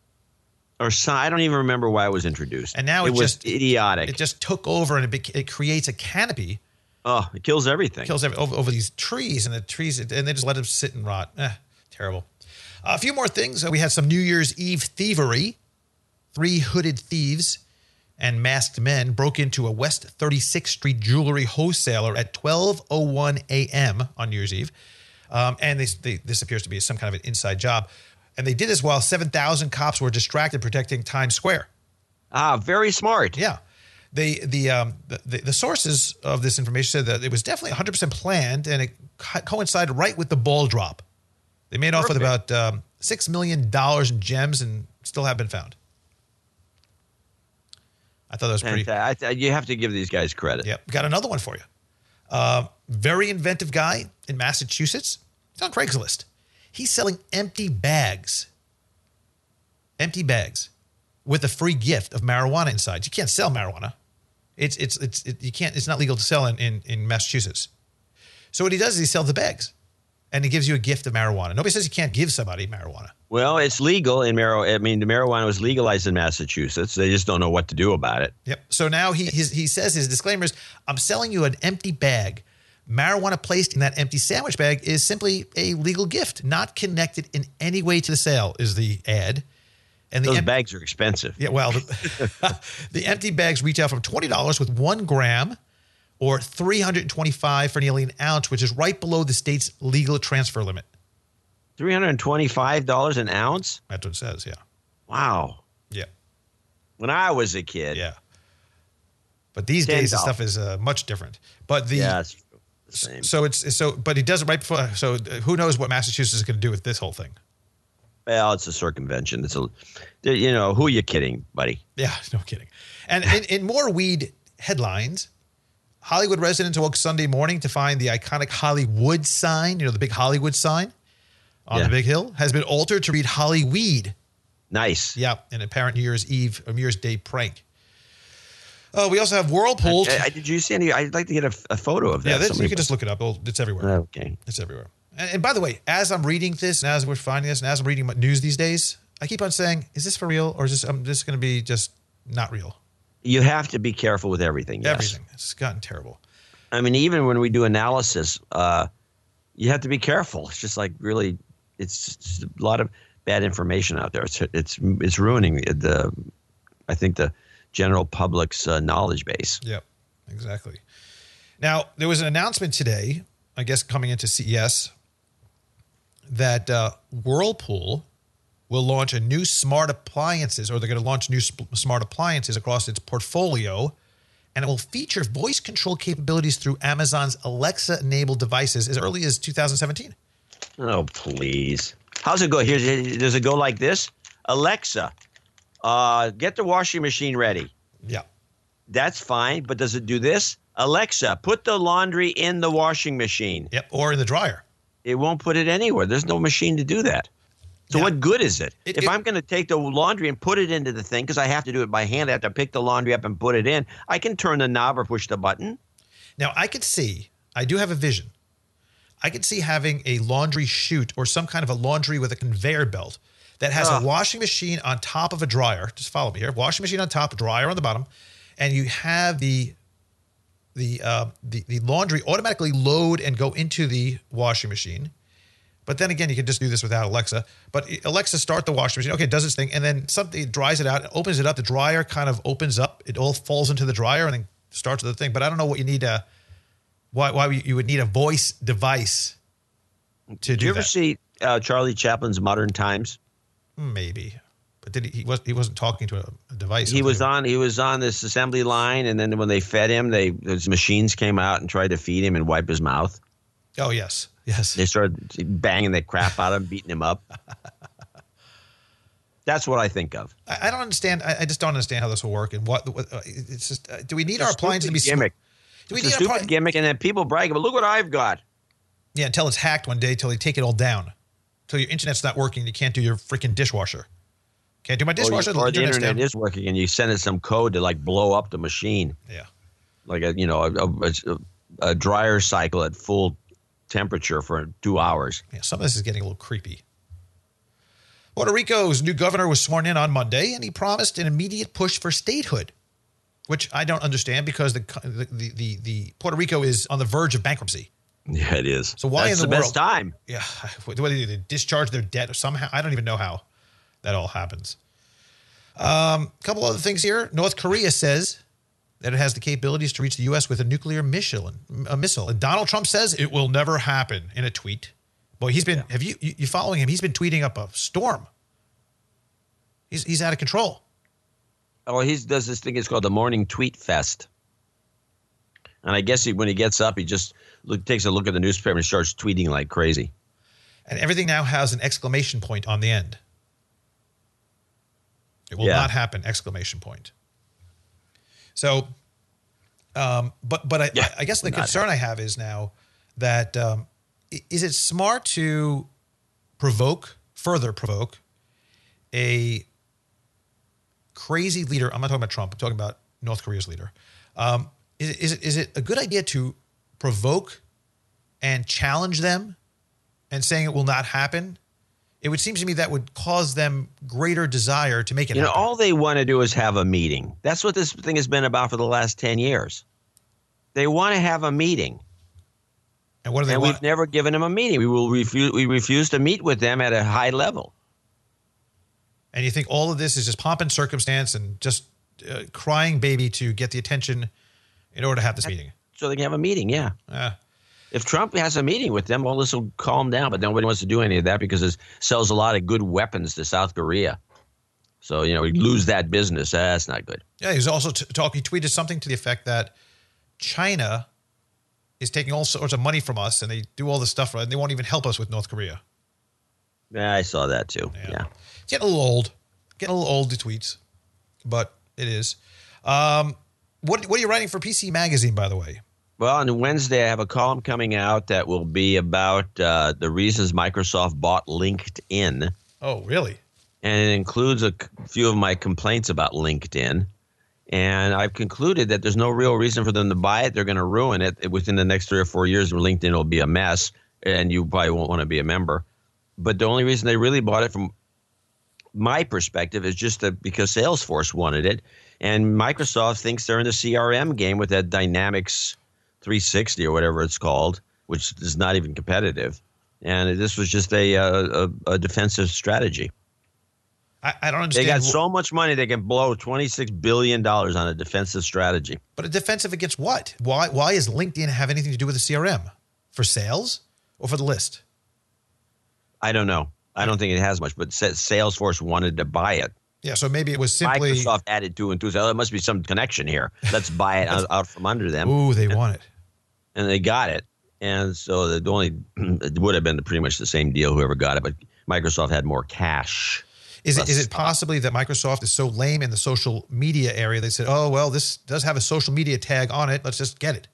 Or so, I don't even remember why it was introduced. And now it, it was just- idiotic. It just took over, and it, bec- it creates a canopy, oh, it kills everything. kills every, over, over these trees, and the trees, and they just let them sit and rot. Eh, terrible. Uh, a few more things. Uh, we had some New Year's Eve thievery. Three hooded thieves and masked men broke into a West thirty-sixth Street jewelry wholesaler at twelve oh one a.m. on New Year's Eve. Um, and they, they, this appears to be some kind of an inside job. And they did this while seven thousand cops were distracted protecting Times Square. Ah, very smart. Yeah. They, the, um, the, the, the sources of this information said that it was definitely one hundred percent planned, and it co- coincided right with the ball drop. They made off with Perfect. about um, six million dollars in gems and still have been found. I thought that was pretty. And, uh, I, you have to give these guys credit. Yep. Got another one for you. Uh, very inventive guy in Massachusetts. He's on Craigslist. He's selling empty bags. Empty bags with a free gift of marijuana inside. You can't sell marijuana. It's it's it's it, you can't. It's not legal to sell in, in in Massachusetts. So what he does is he sells the bags, and he gives you a gift of marijuana. Nobody says you can't give somebody marijuana. Well, it's legal in marijuana. I mean, the marijuana was legalized in Massachusetts. They just don't know what to do about it. Yep. So now he his, he says his disclaimer is, I'm selling you an empty bag. Marijuana placed in that empty sandwich bag is simply a legal gift, not connected in any way to the sale, is the ad. And the Those em- bags are expensive. Yeah, well, the, the empty bags retail from twenty dollars with one gram or three hundred twenty-five dollars for nearly an ounce, which is right below the state's legal transfer limit. three hundred twenty-five dollars an ounce? That's what it says, yeah. Wow. Yeah, When I was a kid. yeah. But these days, the ten dollars. stuff is uh, much different. But the Yeah, it's the same. so it's so, but he does it right before. So uh, who knows what Massachusetts is going to do with this whole thing? Well, it's a circumvention. It's a, you know, who are you kidding, buddy? Yeah, no kidding. And in, in more weed headlines, Hollywood residents woke Sunday morning to find the iconic Hollywood sign, you know, the big Hollywood sign on Yeah. the big hill, has been altered to read Hollyweed. Nice. Yeah, an apparent New Year's Eve or New Year's Day prank. Oh, we also have Whirlpool. I, I, did you see any? I'd like to get a, a photo of that. Yeah, this, Somebody you can just look it up. It'll, it's everywhere. Okay. It's everywhere. And, and by the way, as I'm reading this, and as we're finding this, and as I'm reading news these days, I keep on saying, is this for real? Or is this, I'm just going to be just not real? You have to be careful with everything. Yes. Everything. It's gotten terrible. I mean, even when we do analysis, uh, you have to be careful. It's just like really, it's just a lot of bad information out there. It's it's it's ruining the, I think the general public's uh, knowledge base. Yep, exactly. Now there was an announcement today, I guess coming into C E S, that uh, Whirlpool will launch a new smart appliances, or they're going to launch new sp- smart appliances across its portfolio, and it will feature voice control capabilities through Amazon's Alexa-enabled devices as early as two thousand seventeen. Oh, please. How's it go? Here's, does it go like this? Alexa, uh, get the washing machine ready. Yeah. That's fine, but does it do this? Alexa, put the laundry in the washing machine. Yep, or in the dryer. It won't put it anywhere. There's no machine to do that. So Yeah. what good is it? It- if it- I'm going to take the laundry and put it into the thing, because I have to do it by hand, I have to pick the laundry up and put it in, I can turn the knob or push the button. Now, I could see, I do have a vision. I could see having a laundry chute or some kind of a laundry with a conveyor belt that has Ugh. a washing machine on top of a dryer. Just follow me here. Washing machine on top, dryer on the bottom. And you have the the uh, the, the laundry automatically load and go into the washing machine. But then again, you can just do this without Alexa. But Alexa, start the washing machine. Okay, it does its thing. And then something it dries it out, it opens it up. The dryer kind of opens up. It all falls into the dryer and then starts the thing. But I don't know what you need to, why, why you would need a voice device to Did do you ever that. see uh, Charlie Chaplin's Modern Times? Maybe. But did he, he, was, he wasn't talking to a, a device. He was on he was on this assembly line, and then when they fed him, they those machines came out and tried to feed him and wipe his mouth. Oh, yes. Yes. They started banging the crap out of him, beating him up. That's what I think of. I, I don't understand. I, I just don't understand how this will work. And what, what uh, it's just, uh, do we need our It's a appliances to be stupid gimmick. Do we It's a need our stupid appliances? gimmick, and then people brag about, look what I've got. Yeah, until it's hacked one day, until they take it all down. Until your internet's not working, you can't do your freaking dishwasher. Can't do my Or, dishwasher. you, or the internet's internet down. is working, and you send it some code to like blow up the machine, Yeah. like a you know a, a, a dryer cycle at full temperature for two hours. Yeah, some of this is getting a little creepy. Puerto Rico's new governor was sworn in on Monday, and he promised an immediate push for statehood, which I don't understand because the the the, the Puerto Rico is on the verge of bankruptcy. Yeah, it is. So why That's in the, the world? best time? Yeah, what do they do? They discharge their debt or somehow? I don't even know how that all happens. A um, couple other things here. North Korea says that it has the capabilities to reach the U S with a nuclear missile. A missile. And Donald Trump says it will never happen in a tweet. Boy, he's been. Have you you you following him? He's been tweeting up a storm. He's he's out of control. Oh, he does this thing. It's called the Morning Tweet Fest. And I guess he, when he gets up, he just look, takes a look at the newspaper and starts tweeting like crazy. And everything now has an exclamation point on the end. It will Yeah. not happen! Exclamation point. So, um, but but I, Yeah, I guess the not concern I have is now that um, i- is it smart to provoke, further provoke, a crazy leader? I'm not talking about Trump. I'm talking about North Korea's leader. Um, is, is it is it a good idea to provoke and challenge them and saying it will not happen? It would seem to me that would cause them greater desire to make it You know, happen. all they want to do is have a meeting. That's what this thing has been about for the last ten years. They want to have a meeting. and what do they And want? we've never given them a meeting. We will refuse. We refuse to meet with them at a high level. And you think all of this is just pomp and circumstance and just uh, crying baby to get the attention in order to have this meeting? So they can have a meeting, yeah. Uh, If Trump has a meeting with them, all this will calm down. But nobody wants to do any of that because it sells a lot of good weapons to South Korea. So, you know, we lose that business. That's not good. yeah, he was also t- talking, he tweeted something to the effect that China is taking all sorts of money from us and they do all this stuff, right? And they won't even help us with North Korea. Yeah, I saw that too. Yeah. It's getting a little old. Getting a little old, the tweets, but it is. Um, what, what are you writing for P C Magazine, by the way? Well, on Wednesday, I have a column coming out that will be about uh, the reasons Microsoft bought LinkedIn. Oh, really? And it includes a c- few of my complaints about LinkedIn. And I've concluded that there's no real reason for them to buy it. They're going to ruin it within the next three or four years. LinkedIn will be a mess, and you probably won't want to be a member. But the only reason they really bought it, from my perspective, is just that because Salesforce wanted it, and Microsoft thinks they're in the C R M game with that Dynamics three sixty or whatever it's called, which is not even competitive. And this was just a a, a defensive strategy. I, I don't understand. They got so much money they can blow twenty-six billion dollars on a defensive strategy. But a defensive against what? Why Why does LinkedIn have anything to do with the C R M? For sales or for the list? I don't know. I don't think it has much, but Salesforce wanted to buy it. Yeah, so maybe it was simply Microsoft added two and two. So, oh, there must be some connection here. Let's buy it out, out from under them. Ooh, they and, want it. And they got it. And so the only it would have been pretty much the same deal, whoever got it, but Microsoft had more cash. Is it, is it possibly that Microsoft is so lame in the social media area, they said, oh, well, this does have a social media tag on it. Let's just get it.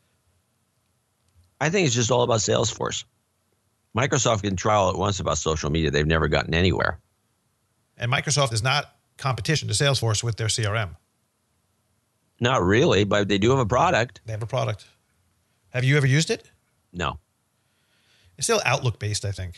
I think it's just all about Salesforce. Microsoft can try all at once about social media. They've never gotten anywhere. And Microsoft is not competition to Salesforce with their C R M. Not really, but they do have a product. They have a product. Have you ever used it? No. It's still Outlook-based, I think.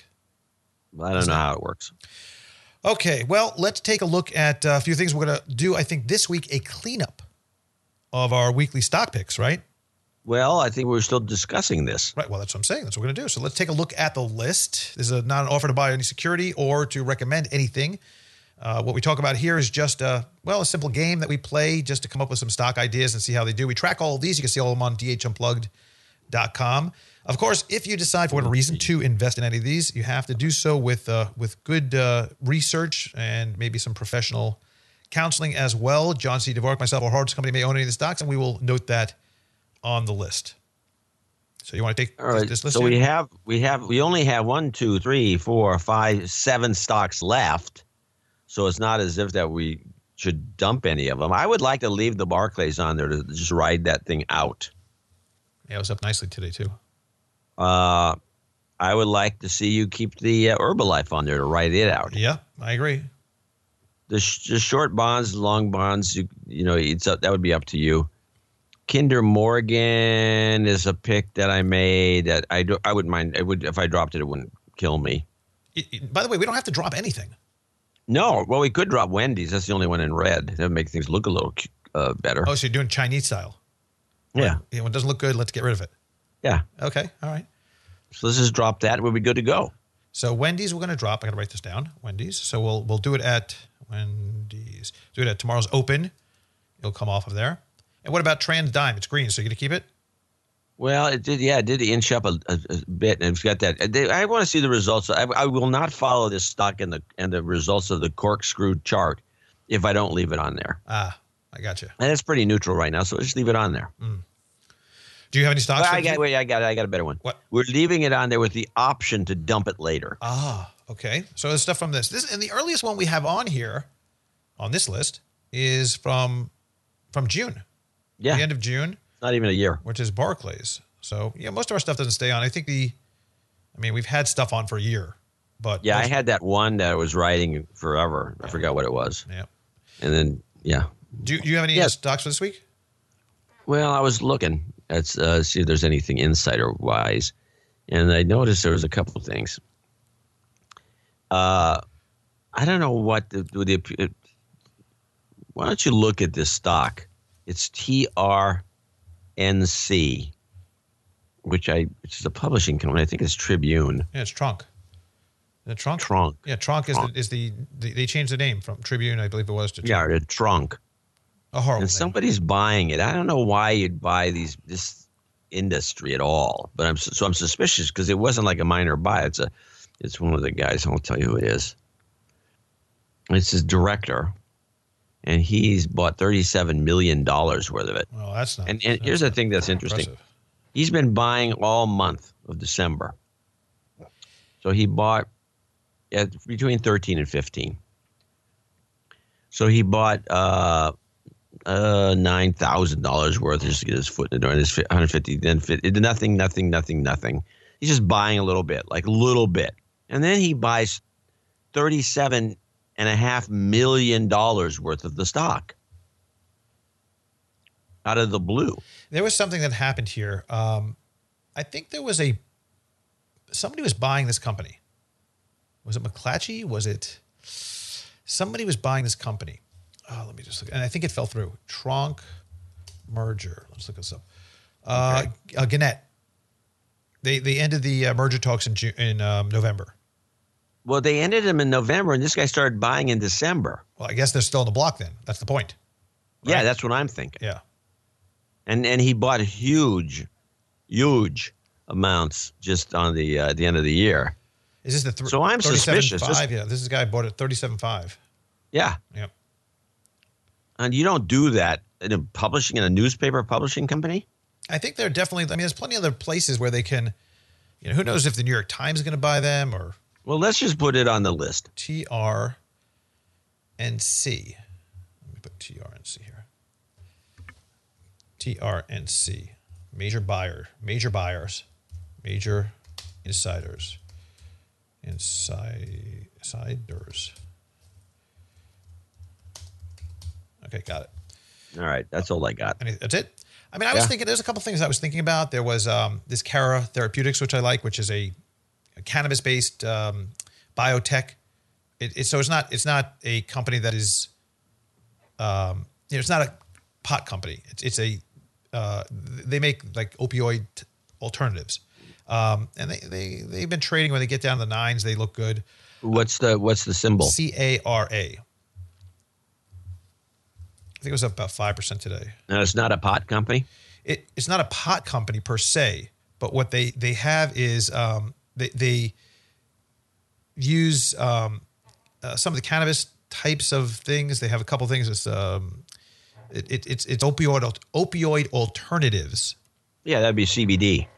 I don't know how it works. Okay, well, let's take a look at a few things we're going to do. I think this week, a cleanup of our weekly stock picks, right? Well, I think we're still discussing this. Right, well, that's what I'm saying. That's what we're going to do. So let's take a look at the list. This is a, not an offer to buy any security or to recommend anything. Uh, what we talk about here is just, a, well, a simple game that we play just to come up with some stock ideas and see how they do. We track all of these. You can see all of them on D H unplugged dot com. Of course, if you decide for whatever reason to invest in any of these, you have to do so with uh, with good uh, research and maybe some professional counseling as well. John C. Dvorak, myself, or Harvard's company may own any of the stocks, and we will note that on the list. So you want to take all right, this, this list? So here? we have we have we only have one, two, three, four, five, seven stocks left. So it's not as if that we should dump any of them. I would like to leave the Barclays on there to just ride that thing out. Yeah, it was up nicely today too. Uh, I would like to see you keep the uh, Herbalife on there to ride it out. Yeah, I agree. The, sh- the short bonds, long bonds, you, you know, it's up, that would be up to you. Kinder Morgan is a pick that I made that I do, I wouldn't mind. It would, if I dropped it, it wouldn't kill me. It, it, by the way, we don't have to drop anything. No, well, we could drop Wendy's. That's the only one in red. That would make things look a little uh, better. Oh, so you're doing Chinese style? Yeah. Yeah, when it doesn't look good, let's get rid of it. Yeah. Okay, all right. So let's just drop that. We'll be good to go. So Wendy's, we're going to drop. I got to write this down. Wendy's. So we'll we'll do it at Wendy's. Do it at tomorrow's open. It'll come off of there. And what about TransDigm? It's green, so you're going to keep it? Well, it did. Yeah, it did inch up a, a, a bit, and it's got that. They, I want to see the results. I, I will not follow this stock and the and the results of the corkscrew chart if I don't leave it on there. Ah, I got you. And it's pretty neutral right now, so just leave it on there. Mm. Do you have any stocks? Well, I got. Wait, I got. I got a better one. What? We're leaving it on there with the option to dump it later. Ah, okay. So there's stuff from this. This and the earliest one we have on here, on this list, is from from June. Yeah, the end of June. Not even a year. Which is Barclays. So yeah, most of our stuff doesn't stay on. I think the, I mean, we've had stuff on for a year, but yeah, most, I had that one that was riding forever. I forgot what it was. Yeah, and then yeah. Do, do you have any yeah. stocks for this week? Well, I was looking at uh, see if there's anything insider wise, and I noticed there was a couple of things. Uh, I don't know what the, the it, why don't you look at this stock? It's T R N C, which I which is a publishing company. I think it's Tribune. Yeah, it's Trunk. The Trunk. Trunk. Yeah, Trunk is Trunk. the is the, the they changed the name from Tribune, I believe it was to Trunk. Yeah, the Trunk. A horrible and name. Somebody's buying it. I don't know why you'd buy these this industry at all, but I'm so I'm suspicious because it wasn't like a minor buy. It's a it's one of the guys. I'll tell you who it is. It's his director, and he's bought thirty-seven million dollars worth of it. Well, that's not. And, and that's here's the thing that's interesting. Impressive. He's been buying all month of December. So he bought at between thirteen and fifteen. So he bought uh, uh, nine thousand dollars worth just to get his foot in the door. And his one hundred fifty, then nothing, nothing, nothing, nothing. He's just buying a little bit, like a little bit. And then he buys thirty-seven and a half million dollars worth of the stock. out of the blue. There was something that happened here. Um, I think there was a somebody was buying this company. Was it McClatchy? Was it somebody was buying this company? Oh, let me just look. And I think it fell through. Tronc merger. Let's look this up. Uh, Okay. uh, Gannett. They they ended the uh, merger talks in June, in um, November. Well, they ended them in November, and this guy started buying in December. Well, I guess they're still on the block then. That's the point. Yeah, Right. that's what I'm thinking. Yeah. And and he bought huge, huge amounts just on the uh, the end of the year. Is this the th- So I'm suspicious. This- thirty-seven point five? Yeah, this is a guy bought it thirty-seven point five. Yeah, Yep. and you don't do that in a publishing in a newspaper publishing company. I think they're definitely, I mean, there's plenty of other places where they can, you know, who knows if the New York Times is going to buy them or Well, let's just put it on the list. T R N C. Let me put T R N C here. T R N C. Major buyer, major buyers, major insiders, inside, insiders. Okay, got it. All right, that's all I got. Any, that's it. I mean, I was Yeah. thinking. There's a couple things I was thinking about. There was um, this Cara Therapeutics, which I like, which is a, a cannabis-based um, biotech. It, it, so it's not it's not a company that is, um, you know, it's not a pot company. It's it's a uh, they make like opioid alternatives, um, and they they they've been trading when they get down to the nines. They look good. What's the what's the symbol? C A R A. I think it was up about five percent today. No, it's not a pot company. It, it's not a pot company per se, but what they, they have is um, they, they use um, uh, some of the cannabis types of things. They have a couple things. It's um, it, it, it's it's opioid opioid alternatives. Yeah, that'd be C B D.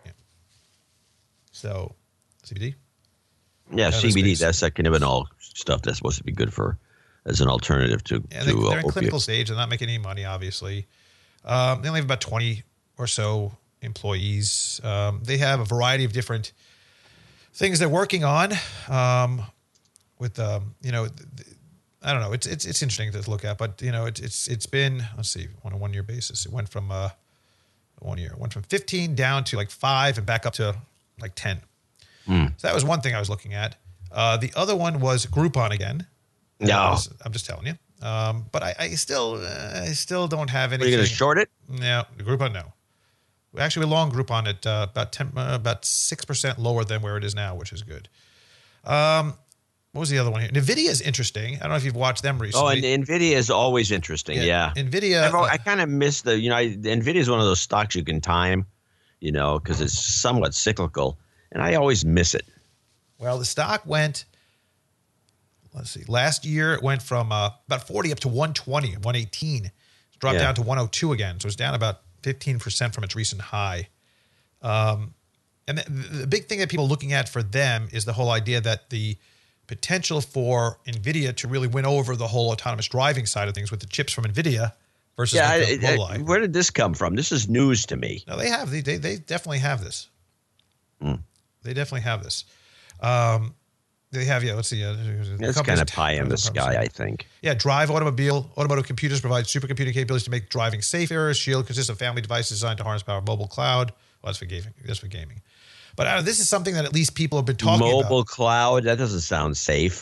So C B D. Yeah, Cannabis C B D. based. That's that kind of an all stuff that's supposed to be good for as an alternative to And to they, they're uh, in clinical opiates. stage. They're not making any money, obviously. Um, they only have about twenty or so employees. Um, they have a variety of different things they're working on. Um, with um, you know, th- th- I don't know. It's it's it's interesting to look at, but you know, it's it's it's been let's see, on a one year basis, it went from uh, one year it went from fifteen down to like five and back up to like ten. Mm. So that was one thing I was looking at. Uh, the other one was Groupon again. No. I was- I'm just telling you. Um, but I, I still, uh, I still don't have Are anything. you going to short it? No, Groupon, no. Actually, we long Groupon at uh, about ten, uh, about six percent lower than where it is now, which is good. Um, what was the other one here? Nvidia is interesting. I don't know if you've watched them Oh, recently. and Nvidia is always interesting. Yeah, Nvidia. I've al- I kind of miss the you know I, Nvidia is one of those stocks you can time, you know, because it's somewhat cyclical, and I always miss it. Well, the stock went. Let's see. Last year, it went from uh, about forty up to one twenty, one eighteen. It's dropped Yeah. down to one oh two again. So it's down about fifteen percent from its recent high. Um, and the, the big thing that people are looking at for them is the whole idea that the potential for NVIDIA to really win over the whole autonomous driving side of things with the chips from NVIDIA versus Yeah, I, with the I- Mobileye. where did this come from? This is news to me. No, they have. They, they, they definitely have this. Mm. They definitely have this. Um, they have, yeah, let's see. Uh, It's kind of pie in the sky, I think. Yeah, Drive Automobile. Automotive computers provide supercomputing capabilities to make driving safer. Shield consists of family devices designed to harness power mobile cloud. Well, that's for gaming. That's for gaming. But uh, this is something that at least people have been talking Mobile about. cloud, that doesn't sound safe.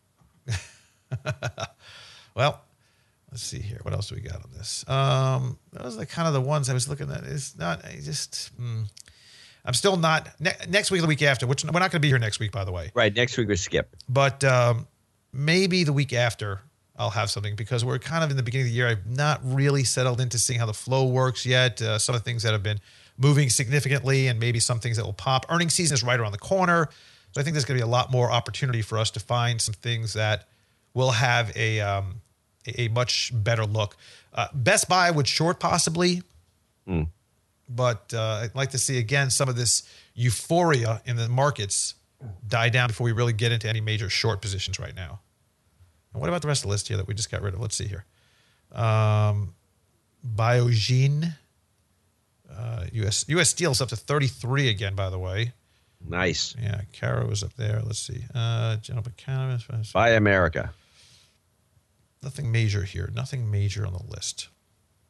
Well, let's see here. What else do we got on this? Um, those are kind of the ones I was looking at. It's not, I just, mm, I'm still not, ne- next week or the week after, which we're not going to be here next week, by the way. Right, next week we skip. But um, maybe the week after I'll have something because we're kind of in the beginning of the year. I've not really settled into seeing how the flow works yet. Uh, some of the things that have been moving significantly and maybe some things that will pop. Earnings season is right around the corner. So I think there's going to be a lot more opportunity for us to find some things that will have a, um, a, a much better look. Uh, Best Buy would short possibly. Mm. But uh, I'd like to see, again, some of this euphoria in the markets die down before we really get into any major short positions right now. And what about the rest of the list here that we just got rid of? Let's see here. Um, Biogene. Uh, U S U S Steel is up to thirty-three again, by the way. Nice. Yeah, Cara was up there. Let's see. Uh, General Cannabis. Buy America. Nothing major here. Nothing major on the list.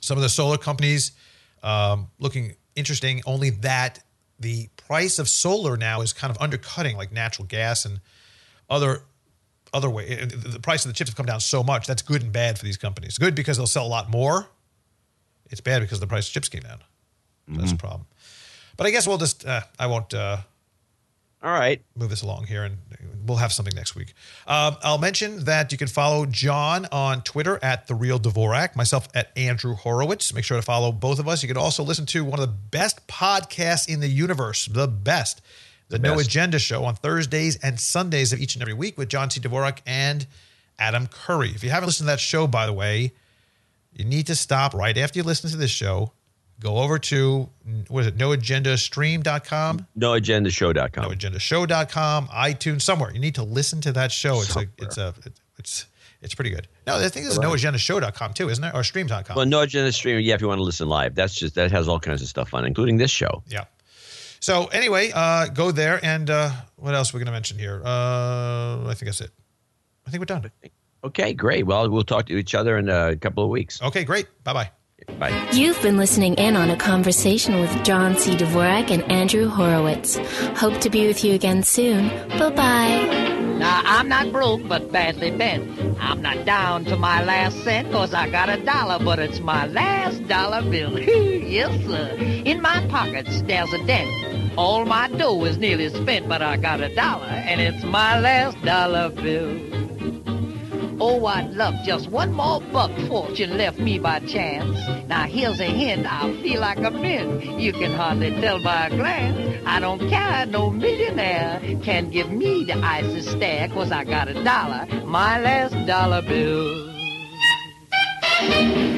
some of the solar companies um, looking interesting, only that the price of solar now is kind of undercutting like natural gas and other other way. The price of the chips have come down so much. That's good and bad for these companies. Good because they'll sell a lot more. It's bad because the price of chips came down. So mm-hmm. That's a problem. But I guess we'll just, uh, I won't uh, All right. move this along here, and we'll have something next week. Um, I'll mention that you can follow John on Twitter at The Real Dvorak, myself at Andrew Horowitz. Make sure to follow both of us. You can also listen to one of the best podcasts in the universe, the best, The, the No best. Agenda Show on Thursdays and Sundays of each and every week with John C. Dvorak and Adam Curry. If you haven't listened to that show, by the way, you need to stop right after you listen to this show. Go over to, what is it, no agenda stream dot com? no agenda show dot com. no agenda show dot com, iTunes, somewhere. You need to listen to that show. It's somewhere. a, it's a, it's it's pretty good. No, I think this is no agenda show dot com too, isn't it? Or stream dot com. Well, No Agenda Stream, yeah, if you want to listen live. That's just, that has all kinds of stuff on, including this show. Yeah. So anyway, uh, go there. And uh, what else are we going to mention here? Uh, I think that's it. I think we're done. Okay, great. Well, we'll talk to each other in a couple of weeks. Okay, great. Bye-bye. Bye. You've been listening in on a conversation with John C. Dvorak and Andrew Horowitz. Hope to be with you again soon. Bye-bye. Now, I'm not broke, but badly bent. I'm not down to my last cent, cause I got a dollar, but it's my last dollar bill. Yes, sir. In my pockets, there's a dent. All my dough is nearly spent, but I got a dollar, and it's my last dollar bill. Oh, I'd love just one more buck fortune left me by chance. Now, here's a hint, I'll feel like a mint. You can hardly tell by a glance. I don't care, no millionaire can give me the icy stare, cause I got a dollar, my last dollar bill.